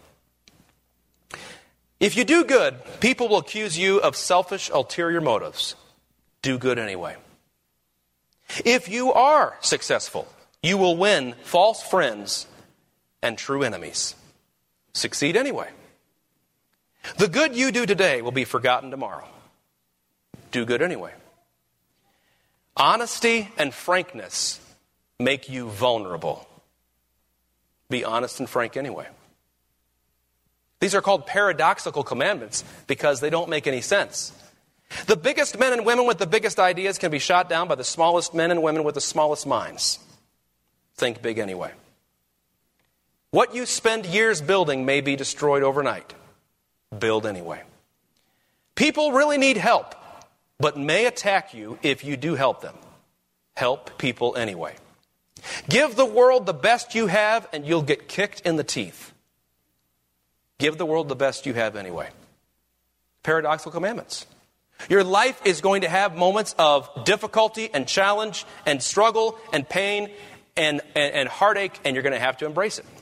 If you do good, people will accuse you of selfish, ulterior motives. Do good anyway. If you are successful, you will win false friends and true enemies. Succeed anyway. The good you do today will be forgotten tomorrow. Do good anyway. Honesty and frankness make you vulnerable. Be honest and frank anyway. These are called paradoxical commandments because they don't make any sense. The biggest men and women with the biggest ideas can be shot down by the smallest men and women with the smallest minds. Think big anyway. What you spend years building may be destroyed overnight. Build anyway. People really need help, but may attack you if you do help them. Help people anyway. Give the world the best you have and you'll get kicked in the teeth. Give the world the best you have anyway. Paradoxical commandments. Your life is going to have moments of difficulty and challenge and struggle and pain and, and, and heartache, and you're going to have to embrace it.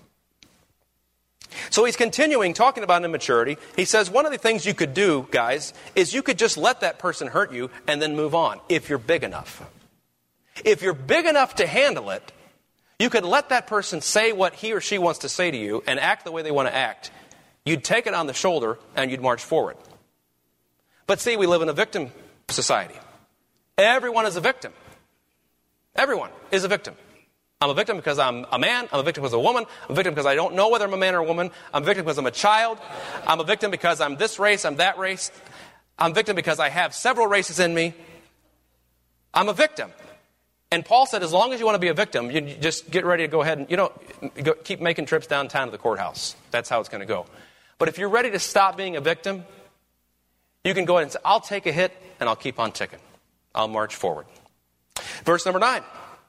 So he's continuing talking about immaturity. He says one of the things you could do, guys, is you could just let that person hurt you and then move on if you're big enough. If you're big enough to handle it, you could let that person say what he or she wants to say to you and act the way they want to act. You'd take it on the shoulder and you'd march forward. But see, we live in a victim society. Everyone is a victim. Everyone is a victim. I'm a victim because I'm a man. I'm a victim because I'm a woman. I'm a victim because I don't know whether I'm a man or a woman. I'm a victim because I'm a child. I'm a victim because I'm this race, I'm that race. I'm a victim because I have several races in me. I'm a victim. And Paul said, as long as you want to be a victim, you just get ready to go ahead and, you know, go, keep making trips downtown to the courthouse. That's how it's going to go. But if you're ready to stop being a victim, you can go ahead and say, I'll take a hit and I'll keep on ticking. I'll march forward. Verse number nine.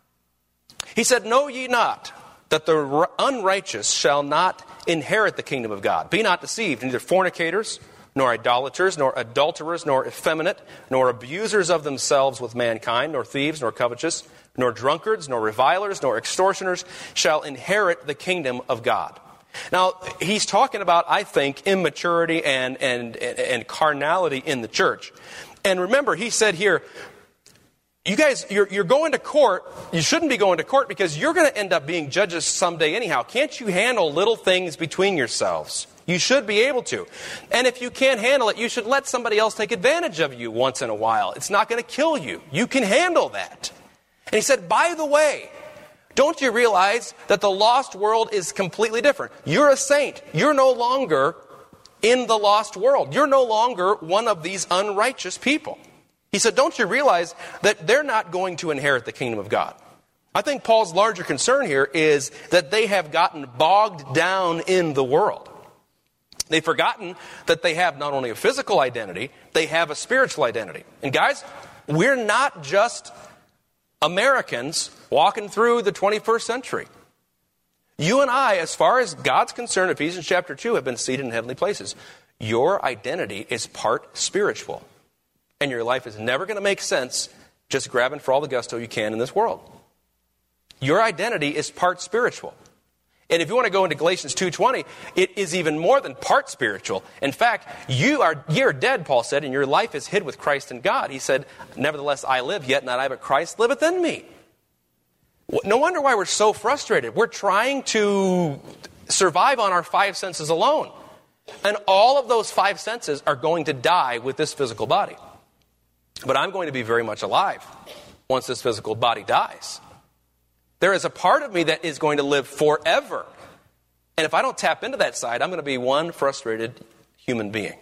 He said, know ye not that the unrighteous shall not inherit the kingdom of God? Be not deceived, neither fornicators, nor idolaters, nor adulterers, nor effeminate, nor abusers of themselves with mankind, nor thieves, nor covetous, nor drunkards, nor revilers, nor extortioners shall inherit the kingdom of God. Now, he's talking about, I think, immaturity and, and, and carnality in the church. And remember, he said here, you guys, you're, you're going to court. You shouldn't be going to court because you're going to end up being judges someday anyhow. Can't you handle little things between yourselves? You should be able to. And if you can't handle it, you should let somebody else take advantage of you once in a while. It's not going to kill you. You can handle that. And he said, by the way, don't you realize that the lost world is completely different? You're a saint. You're no longer in the lost world. You're no longer one of these unrighteous people. He said, don't you realize that they're not going to inherit the kingdom of God? I think Paul's larger concern here is that they have gotten bogged down in the world. They've forgotten that they have not only a physical identity, they have a spiritual identity. And guys, we're not just Americans walking through the twenty-first century. You and I, as far as God's concerned, Ephesians chapter two, have been seated in heavenly places. Your identity is part spiritual. And your life is never going to make sense just grabbing for all the gusto you can in this world. Your identity is part spiritual. And if you want to go into Galatians two twenty, it is even more than part spiritual. In fact, you are you're dead, Paul said, and your life is hid with Christ in God. He said, nevertheless I live, yet not I, but Christ liveth in me. No wonder why we're so frustrated. We're trying to survive on our five senses alone. And all of those five senses are going to die with this physical body. But I'm going to be very much alive once this physical body dies. There is a part of me that is going to live forever. And if I don't tap into that side, I'm going to be one frustrated human being.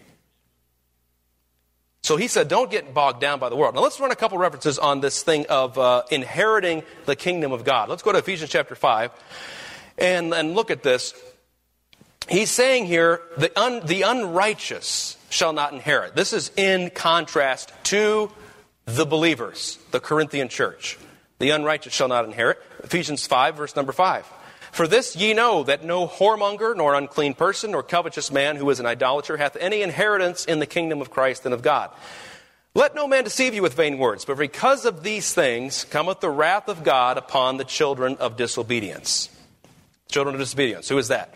So he said, don't get bogged down by the world. Now let's run a couple references on this thing of uh, inheriting the kingdom of God. Let's go to Ephesians chapter five and, and look at this. He's saying here, the, un, the unrighteous shall not inherit. This is in contrast to the believers, the Corinthian church. The unrighteous shall not inherit. Ephesians five, verse number five. For this ye know that no whoremonger, nor unclean person, nor covetous man who is an idolater hath any inheritance in the kingdom of Christ and of God. Let no man deceive you with vain words, but because of these things cometh the wrath of God upon the children of disobedience. Children of disobedience. Who is that?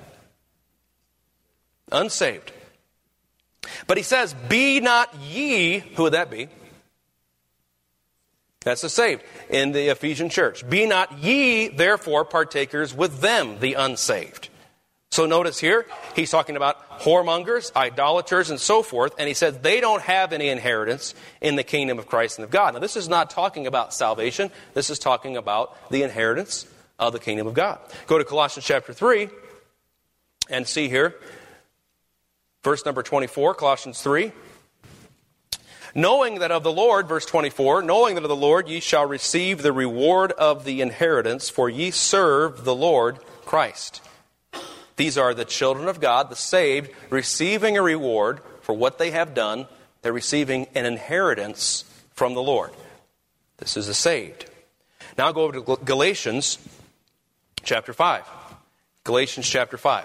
Unsaved. But he says, be not ye, who would that be? That's the saved in the Ephesian church. Be not ye, therefore, partakers with them, the unsaved. So notice here, he's talking about whoremongers, idolaters, and so forth. And he says they don't have any inheritance in the kingdom of Christ and of God. Now, this is not talking about salvation. This is talking about the inheritance of the kingdom of God. Go to Colossians chapter three and see here, verse number twenty-four, Colossians three. Knowing that of the Lord, verse twenty-four, knowing that of the Lord ye shall receive the reward of the inheritance, for ye serve the Lord Christ. These are the children of God, the saved, receiving a reward for what they have done. They're receiving an inheritance from the Lord. This is the saved. Now go over to Galatians chapter five. Galatians chapter five.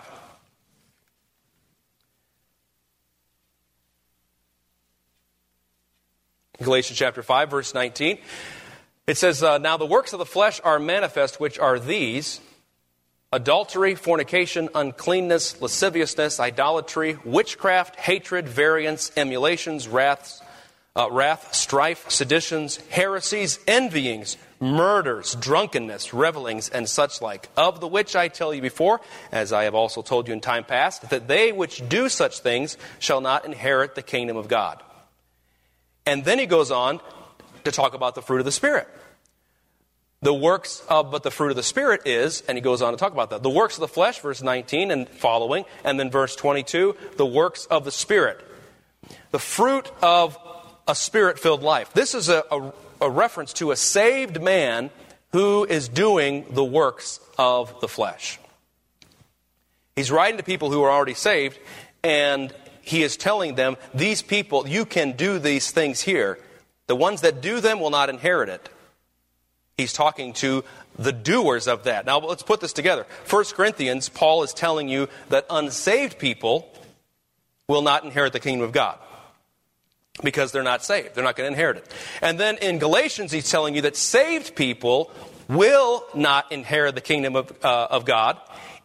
Galatians chapter five, verse nineteen. It says, uh, now the works of the flesh are manifest, which are these: adultery, fornication, uncleanness, lasciviousness, idolatry, witchcraft, hatred, variance, emulations, wraths, uh, wrath, strife, seditions, heresies, envyings, murders, drunkenness, revelings, and such like, of the which I tell you before, as I have also told you in time past, that they which do such things shall not inherit the kingdom of God. And then he goes on to talk about the fruit of the Spirit. The works of, but the fruit of the Spirit is, and he goes on to talk about that. The works of the flesh, verse nineteen and following, and then verse twenty-two, the works of the Spirit. The fruit of a Spirit-filled life. This is a, a, a reference to a saved man who is doing the works of the flesh. He's writing to people who are already saved, and he is telling them, these people, you can do these things here. The ones that do them will not inherit it. He's talking to the doers of that. Now, let's put this together. First Corinthians, Paul is telling you that unsaved people will not inherit the kingdom of God because they're not saved. They're not going to inherit it. And then in Galatians, he's telling you that saved people will not inherit the kingdom of, uh, of God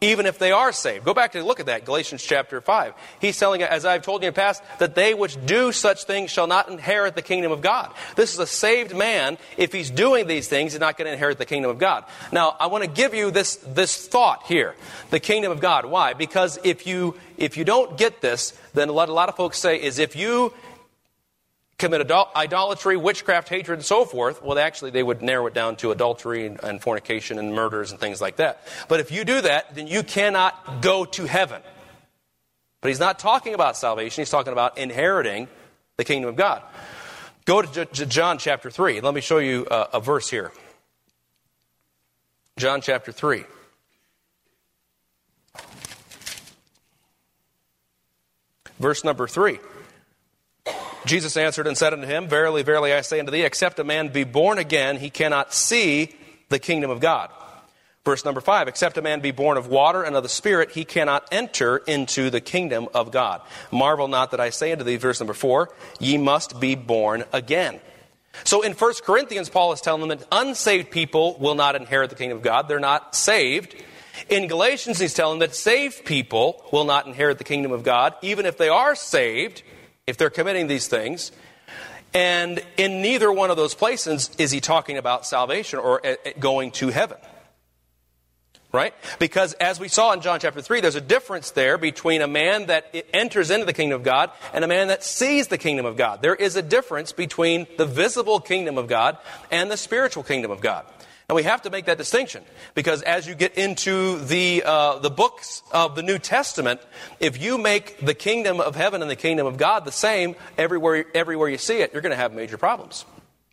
even if they are saved. Go back to look at that, Galatians chapter five. He's telling, as I've told you in the past, that they which do such things shall not inherit the kingdom of God. This is a saved man. If he's doing these things, he's not going to inherit the kingdom of God. Now, I want to give you this, this thought here, the kingdom of God. Why? Because if you, if you don't get this, then what a lot of folks say is if you commit adul- idolatry, witchcraft, hatred, and so forth, well, actually, they would narrow it down to adultery and, and fornication and murders and things like that. But if you do that, then you cannot go to heaven. But he's not talking about salvation. He's talking about inheriting the kingdom of God. Go to J- John chapter three. Let me show you a, a verse here. John chapter three. Verse number three. Jesus answered and said unto him, Verily, verily, I say unto thee, except a man be born again, he cannot see the kingdom of God. Verse number five, except a man be born of water and of the Spirit, he cannot enter into the kingdom of God. Marvel not that I say unto thee, verse number four, ye must be born again. So in First Corinthians, Paul is telling them that unsaved people will not inherit the kingdom of God. They're not saved. In Galatians, he's telling them that saved people will not inherit the kingdom of God, even if they are saved, if they're committing these things. And in neither one of those places is he talking about salvation or going to heaven. Right? Because as we saw in John chapter three, there's a difference there between a man that enters into the kingdom of God and a man that sees the kingdom of God. There is a difference between the visible kingdom of God and the spiritual kingdom of God. And we have to make that distinction, because as you get into the uh, the books of the New Testament, if you make the kingdom of heaven and the kingdom of God the same everywhere everywhere you see it, you're going to have major problems.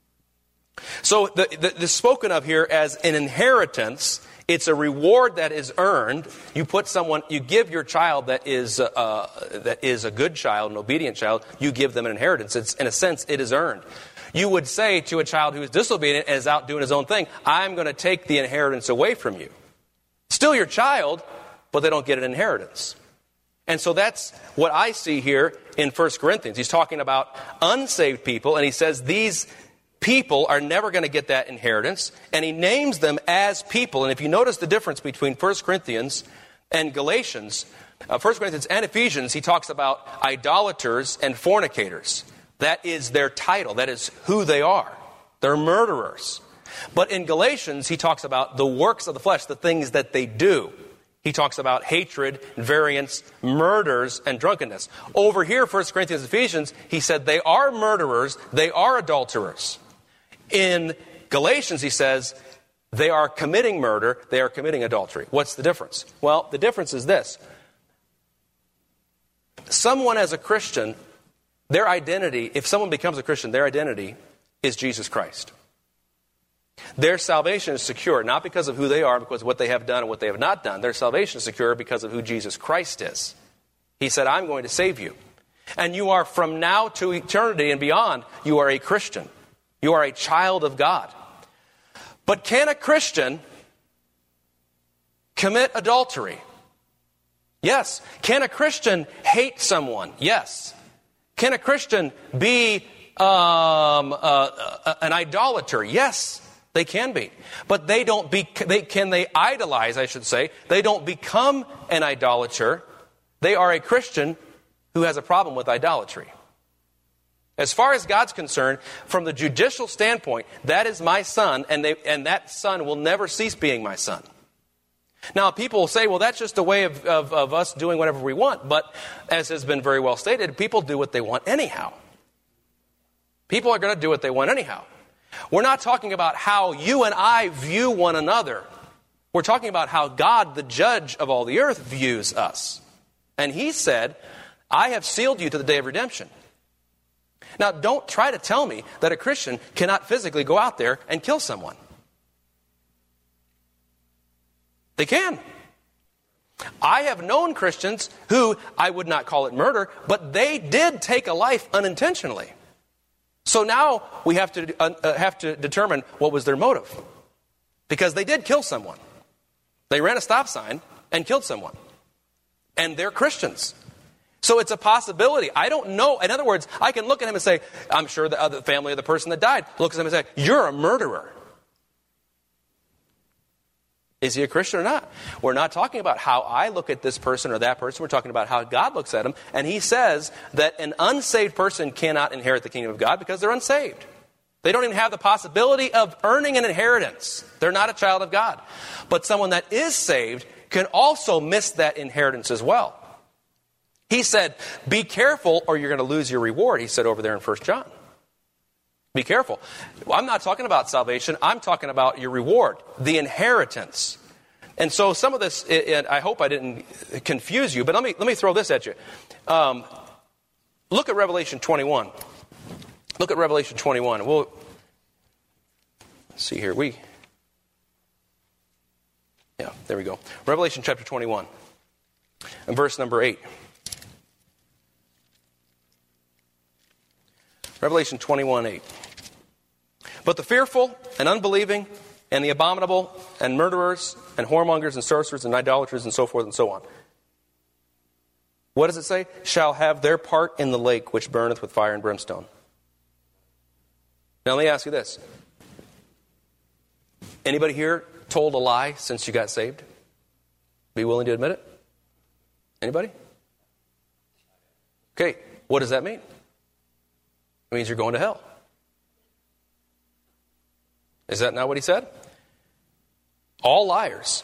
So the, the, the spoken of here as an inheritance, it's a reward that is earned. You put someone, you give your child that is uh, that is a good child, an obedient child, you give them an inheritance. It's, in a sense, it is earned. You would say to a child who is disobedient and is out doing his own thing, I'm going to take the inheritance away from you. Still your child, but they don't get an inheritance. And so that's what I see here in First Corinthians. He's talking about unsaved people, and he says these people are never going to get that inheritance, and he names them as people. And if you notice the difference between First Corinthians and Galatians, uh, First Corinthians and Ephesians, he talks about idolaters and fornicators. That is their title. That is who they are. They're murderers. But in Galatians, he talks about the works of the flesh, the things that they do. He talks about hatred, variance, murders, and drunkenness. Over here, First Corinthians and Ephesians, he said they are murderers, they are adulterers. In Galatians, he says they are committing murder, they are committing adultery. What's the difference? Well, the difference is this. Someone as a Christian, their identity, if someone becomes a Christian, their identity is Jesus Christ. Their salvation is secure, not because of who they are, because of what they have done and what they have not done. Their salvation is secure because of who Jesus Christ is. He said, I'm going to save you. And you are, from now to eternity and beyond, you are a Christian. You are a child of God. But can a Christian commit adultery? Yes. Can a Christian hate someone? Yes. Can a Christian be um, uh, an idolater? Yes, they can be. But they don't be. They, can they idolize, I should say. They don't become an idolater. They are a Christian who has a problem with idolatry. As far as God's concerned, from the judicial standpoint, that is my son, and, they, and that son will never cease being my son. Now, people will say, well, that's just a way of, of, of us doing whatever we want. But as has been very well stated, people do what they want anyhow. People are going to do what they want anyhow. We're not talking about how you and I view one another. We're talking about how God, the judge of all the earth, views us. And he said, I have sealed you to the day of redemption. Now, don't try to tell me that a Christian cannot physically go out there and kill someone. They can. I have known Christians who, I would not call it murder, but they did take a life unintentionally. So now we have to uh, have to determine what was their motive. Because they did kill someone. They ran a stop sign and killed someone. And they're Christians. So it's a possibility. I don't know. In other words, I can look at him and say, I'm sure the other family of the person that died looks at him and say, you're a murderer. Is he a Christian or not? We're not talking about how I look at this person or that person. We're talking about how God looks at him. And he says that an unsaved person cannot inherit the kingdom of God because they're unsaved. They don't even have the possibility of earning an inheritance. They're not a child of God. But someone that is saved can also miss that inheritance as well. He said, be careful or you're going to lose your reward, he said over there in First John. Be careful. Well, I'm not talking about salvation. I'm talking about your reward, the inheritance. And so some of this, and I hope I didn't confuse you, but let me let me throw this at you. Um, look at Revelation twenty-one. Look at Revelation twenty-one. We'll let's see here. We, yeah, there we go. Revelation chapter twenty-one, and verse number eight. Revelation twenty-one, eight. But the fearful and unbelieving and the abominable and murderers and whoremongers and sorcerers and idolaters and so forth and so on. What does it say? Shall have their part in the lake which burneth with fire and brimstone. Now let me ask you this. Anybody here told a lie since you got saved? Be willing to admit it? Anybody? Okay, what does that mean? It means you're going to hell. Is that not what he said? All liars.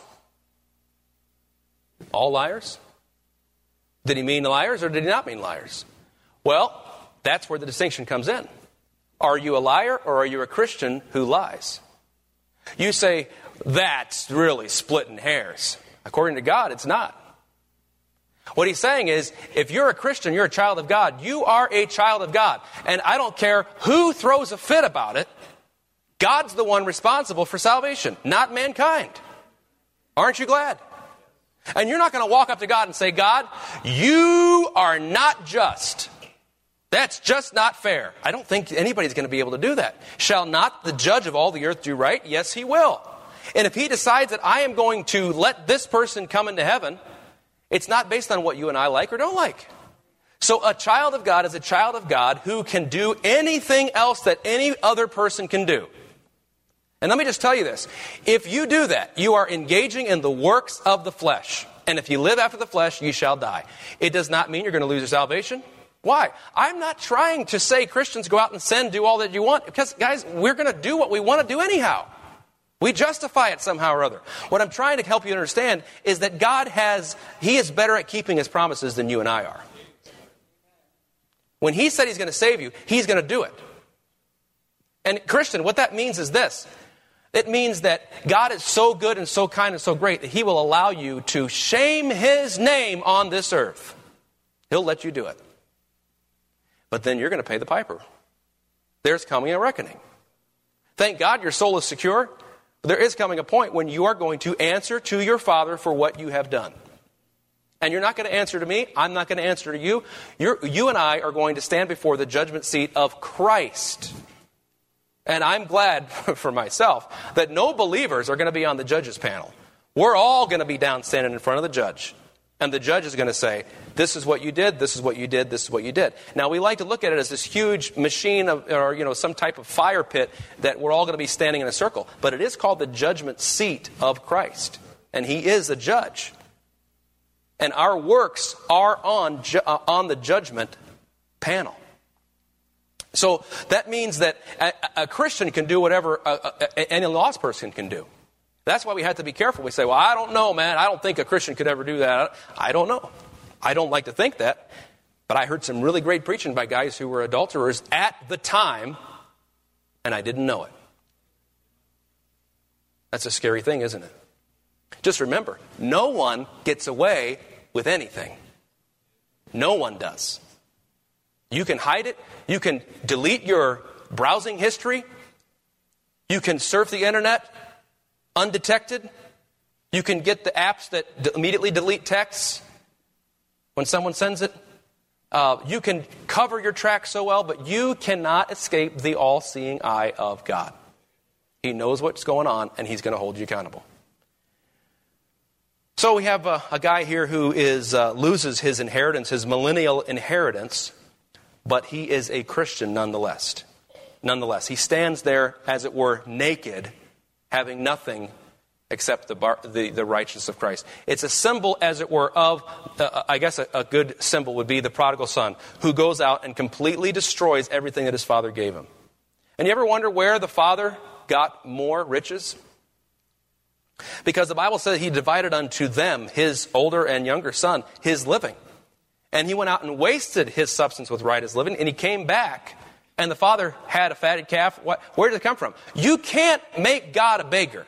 All liars? Did he mean liars or did he not mean liars? Well, that's where the distinction comes in. Are you a liar or are you a Christian who lies? You say, that's really splitting hairs. According to God, it's not. What he's saying is, if you're a Christian, you're a child of God. You are a child of God. And I don't care who throws a fit about it. God's the one responsible for salvation, not mankind. Aren't you glad? And you're not going to walk up to God and say, God, you are not just. That's just not fair. I don't think anybody's going to be able to do that. Shall not the judge of all the earth do right? Yes, he will. And if he decides that I am going to let this person come into heaven, it's not based on what you and I like or don't like. So a child of God is a child of God who can do anything else that any other person can do. And let me just tell you this. If you do that, you are engaging in the works of the flesh. And if you live after the flesh, you shall die. It does not mean you're going to lose your salvation. Why? I'm not trying to say Christians go out and sin, do all that you want. Because, guys, we're going to do what we want to do anyhow. We justify it somehow or other. What I'm trying to help you understand is that God has, He is better at keeping His promises than you and I are. When He said He's going to save you, He's going to do it. And Christian, what that means is this. It means that God is so good and so kind and so great that He will allow you to shame His name on this earth. He'll let you do it. But then you're going to pay the piper. There's coming a reckoning. Thank God your soul is secure. But there is coming a point when you are going to answer to your Father for what you have done. And you're not going to answer to me. I'm not going to answer to you. You're, you and I are going to stand before the judgment seat of Christ. And I'm glad for myself that no believers are going to be on the judge's panel. We're all going to be down standing in front of the judge. And the judge is going to say, this is what you did, this is what you did, this is what you did. Now, we like to look at it as this huge machine of, or, you know, some type of fire pit that we're all going to be standing in a circle. But it is called the judgment seat of Christ. And He is a judge. And our works are on, ju- uh, on the judgment panel. So that means that a, a Christian can do whatever a, a, any lost person can do. That's why we have to be careful. We say, well, I don't know, man. I don't think a Christian could ever do that. I don't know. I don't like to think that. But I heard some really great preaching by guys who were adulterers at the time, and I didn't know it. That's a scary thing, isn't it? Just remember, no one gets away with anything. No one does. You can hide it. You can delete your browsing history. You can surf the internet undetected. You can get the apps that d- immediately delete texts when someone sends it. Uh, you can cover your tracks so well, but you cannot escape the all-seeing eye of God. He knows what's going on, and He's going to hold you accountable. So we have a, a guy here who is uh, loses his inheritance, his millennial inheritance, but he is a Christian nonetheless. Nonetheless, he stands there, as it were, naked, having nothing except the, bar, the, the righteousness of Christ. It's a symbol, as it were, of, uh, I guess a, a good symbol would be the prodigal son who goes out and completely destroys everything that his father gave him. And you ever wonder where the father got more riches? Because the Bible says he divided unto them, his older and younger son, his living. And he went out and wasted his substance with riotous living, and he came back, and the father had a fatted calf. What, where did it come from? You can't make God a beggar.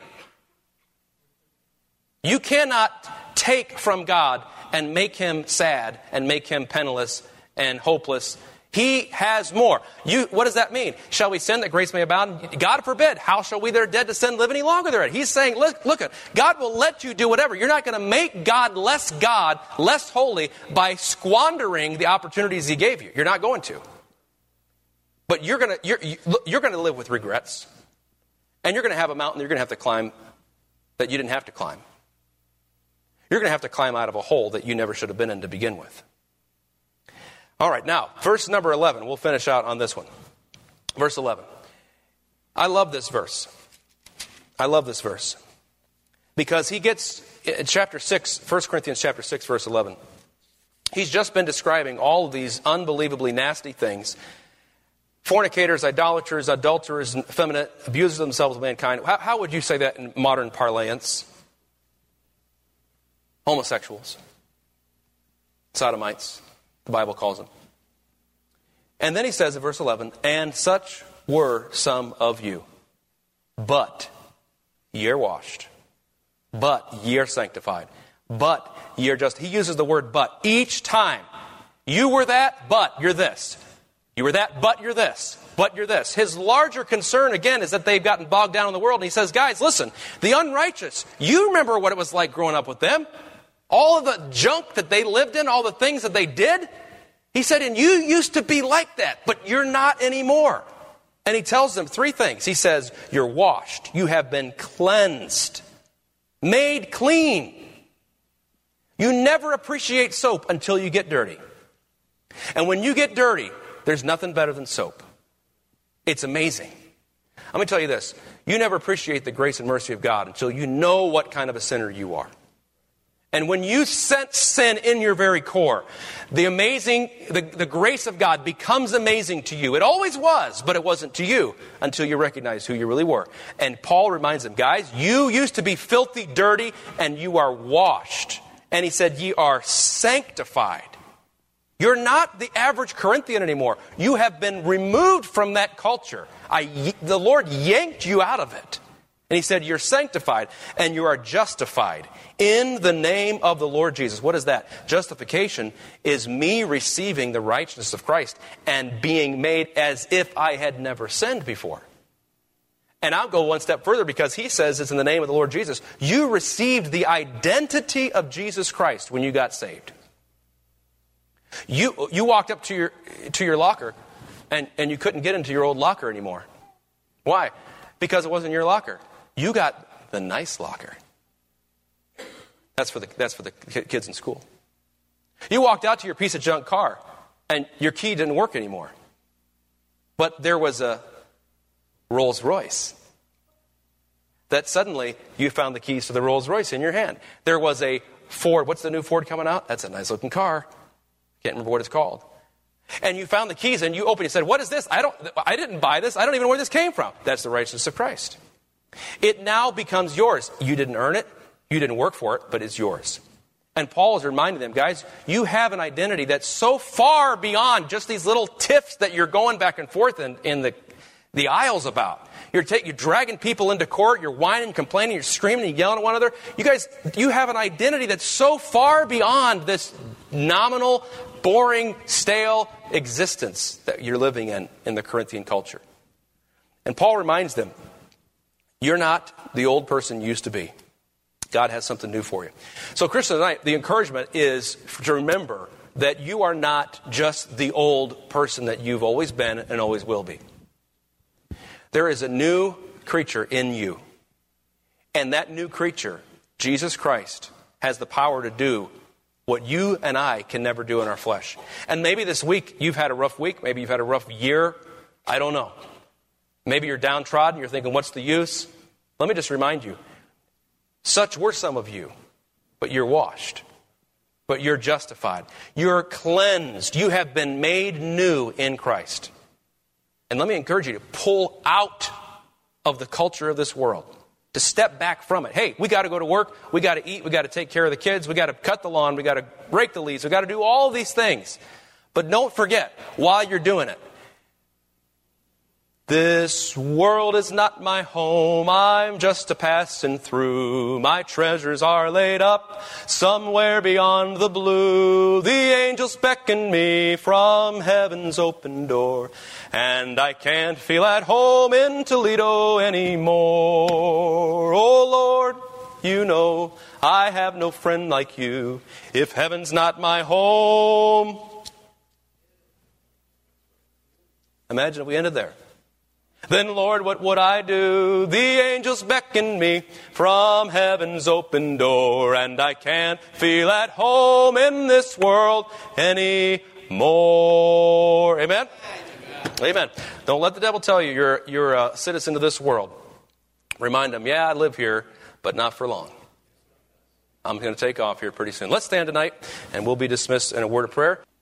You cannot take from God and make him sad and make him penniless and hopeless. He has more. You, what does that mean? Shall we sin that grace may abound? God forbid. How shall we that are dead to sin live any longer therein? He's saying, look, look, God will let you do whatever. You're not going to make God less God, less holy by squandering the opportunities he gave you. You're not going to. But you're going to, you're, you're going to live with regrets. And you're going to have a mountain you're going to have to climb that you didn't have to climb. You're going to have to climb out of a hole that you never should have been in to begin with. All right, now, verse number eleven. We'll finish out on this one. Verse eleven. I love this verse. I love this verse. Because he gets, in chapter six, First Corinthians chapter six, verse eleven. He's just been describing all of these unbelievably nasty things. Fornicators, idolaters, adulterers, effeminate, abusers of themselves of mankind. How, how would you say that in modern parlance? Homosexuals. Sodomites. The Bible calls them. And then he says in verse eleven, and such were some of you. But ye are washed. But ye are sanctified. But ye are just. He uses the word but each time. You were that, but you're this. You were that, but you're this. But you're this. His larger concern, again, is that they've gotten bogged down in the world. And he says, guys, listen, the unrighteous, you remember what it was like growing up with them. All of the junk that they lived in, all the things that they did. He said, and you used to be like that, but you're not anymore. And he tells them three things. He says, you're washed. You have been cleansed. Made clean. You never appreciate soap until you get dirty. And when you get dirty, there's nothing better than soap. It's amazing. Let me tell you this. You never appreciate the grace and mercy of God until you know what kind of a sinner you are. And when you sense sin in your very core, the amazing, the, the grace of God becomes amazing to you. It always was, but it wasn't to you until you recognize who you really were. And Paul reminds them, guys, you used to be filthy, dirty, and you are washed. And he said, ye are sanctified. You're not the average Corinthian anymore. You have been removed from that culture. I, the Lord yanked you out of it. And he said, you're sanctified and you are justified in the name of the Lord Jesus. What is that? Justification is me receiving the righteousness of Christ and being made as if I had never sinned before. And I'll go one step further because he says it's in the name of the Lord Jesus. You received the identity of Jesus Christ when you got saved. You you walked up to your to your locker and, and you couldn't get into your old locker anymore. Why? Because it wasn't your locker. You got the nice locker. That's for the that's for the kids in school. You walked out to your piece of junk car and your key didn't work anymore. But there was a Rolls Royce that suddenly you found the keys to the Rolls Royce in your hand. There was a Ford. What's the new Ford coming out? That's a nice looking car. Can't remember what it's called. And you found the keys and you opened it and said, what is this? I don't, I didn't buy this. I don't even know where this came from. That's the righteousness of Christ. It now becomes yours. You didn't earn it. You didn't work for it, but it's yours. And Paul is reminding them, guys, you have an identity that's so far beyond just these little tiffs that you're going back and forth in, in the, the aisles about. You're, take, you're dragging people into court. You're whining, complaining. You're screaming and yelling at one another. You guys, you have an identity that's so far beyond this nominal, boring, stale existence that you're living in in the Corinthian culture. And Paul reminds them, you're not the old person you used to be. God has something new for you. So Christian tonight, the encouragement is to remember that you are not just the old person that you've always been and always will be. There is a new creature in you. And that new creature, Jesus Christ, has the power to do what you and I can never do in our flesh. And maybe this week you've had a rough week. Maybe you've had a rough year. I don't know. Maybe you're downtrodden. You're thinking, what's the use? Let me just remind you. Such were some of you, but you're washed. But you're justified. You're cleansed. You have been made new in Christ. And let me encourage you to pull out of the culture of this world. To step back from it. Hey, we got to go to work. We got to eat. We got to take care of the kids. We got to cut the lawn. We got to rake the leaves. We got to do all these things. But don't forget, while you're doing it, this world is not my home. I'm just a passing through. My treasures are laid up somewhere beyond the blue. The angels beckon me from heaven's open door. And I can't feel at home in Toledo anymore. Oh Lord, you know I have no friend like you. If heaven's not my home. Imagine if we ended there. Then, Lord, what would I do? The angels beckon me from heaven's open door, and I can't feel at home in this world anymore. Amen? Amen. Amen. Don't let the devil tell you you're, you're a citizen of this world. Remind him, yeah, I live here, but not for long. I'm going to take off here pretty soon. Let's stand tonight, and we'll be dismissed in a word of prayer.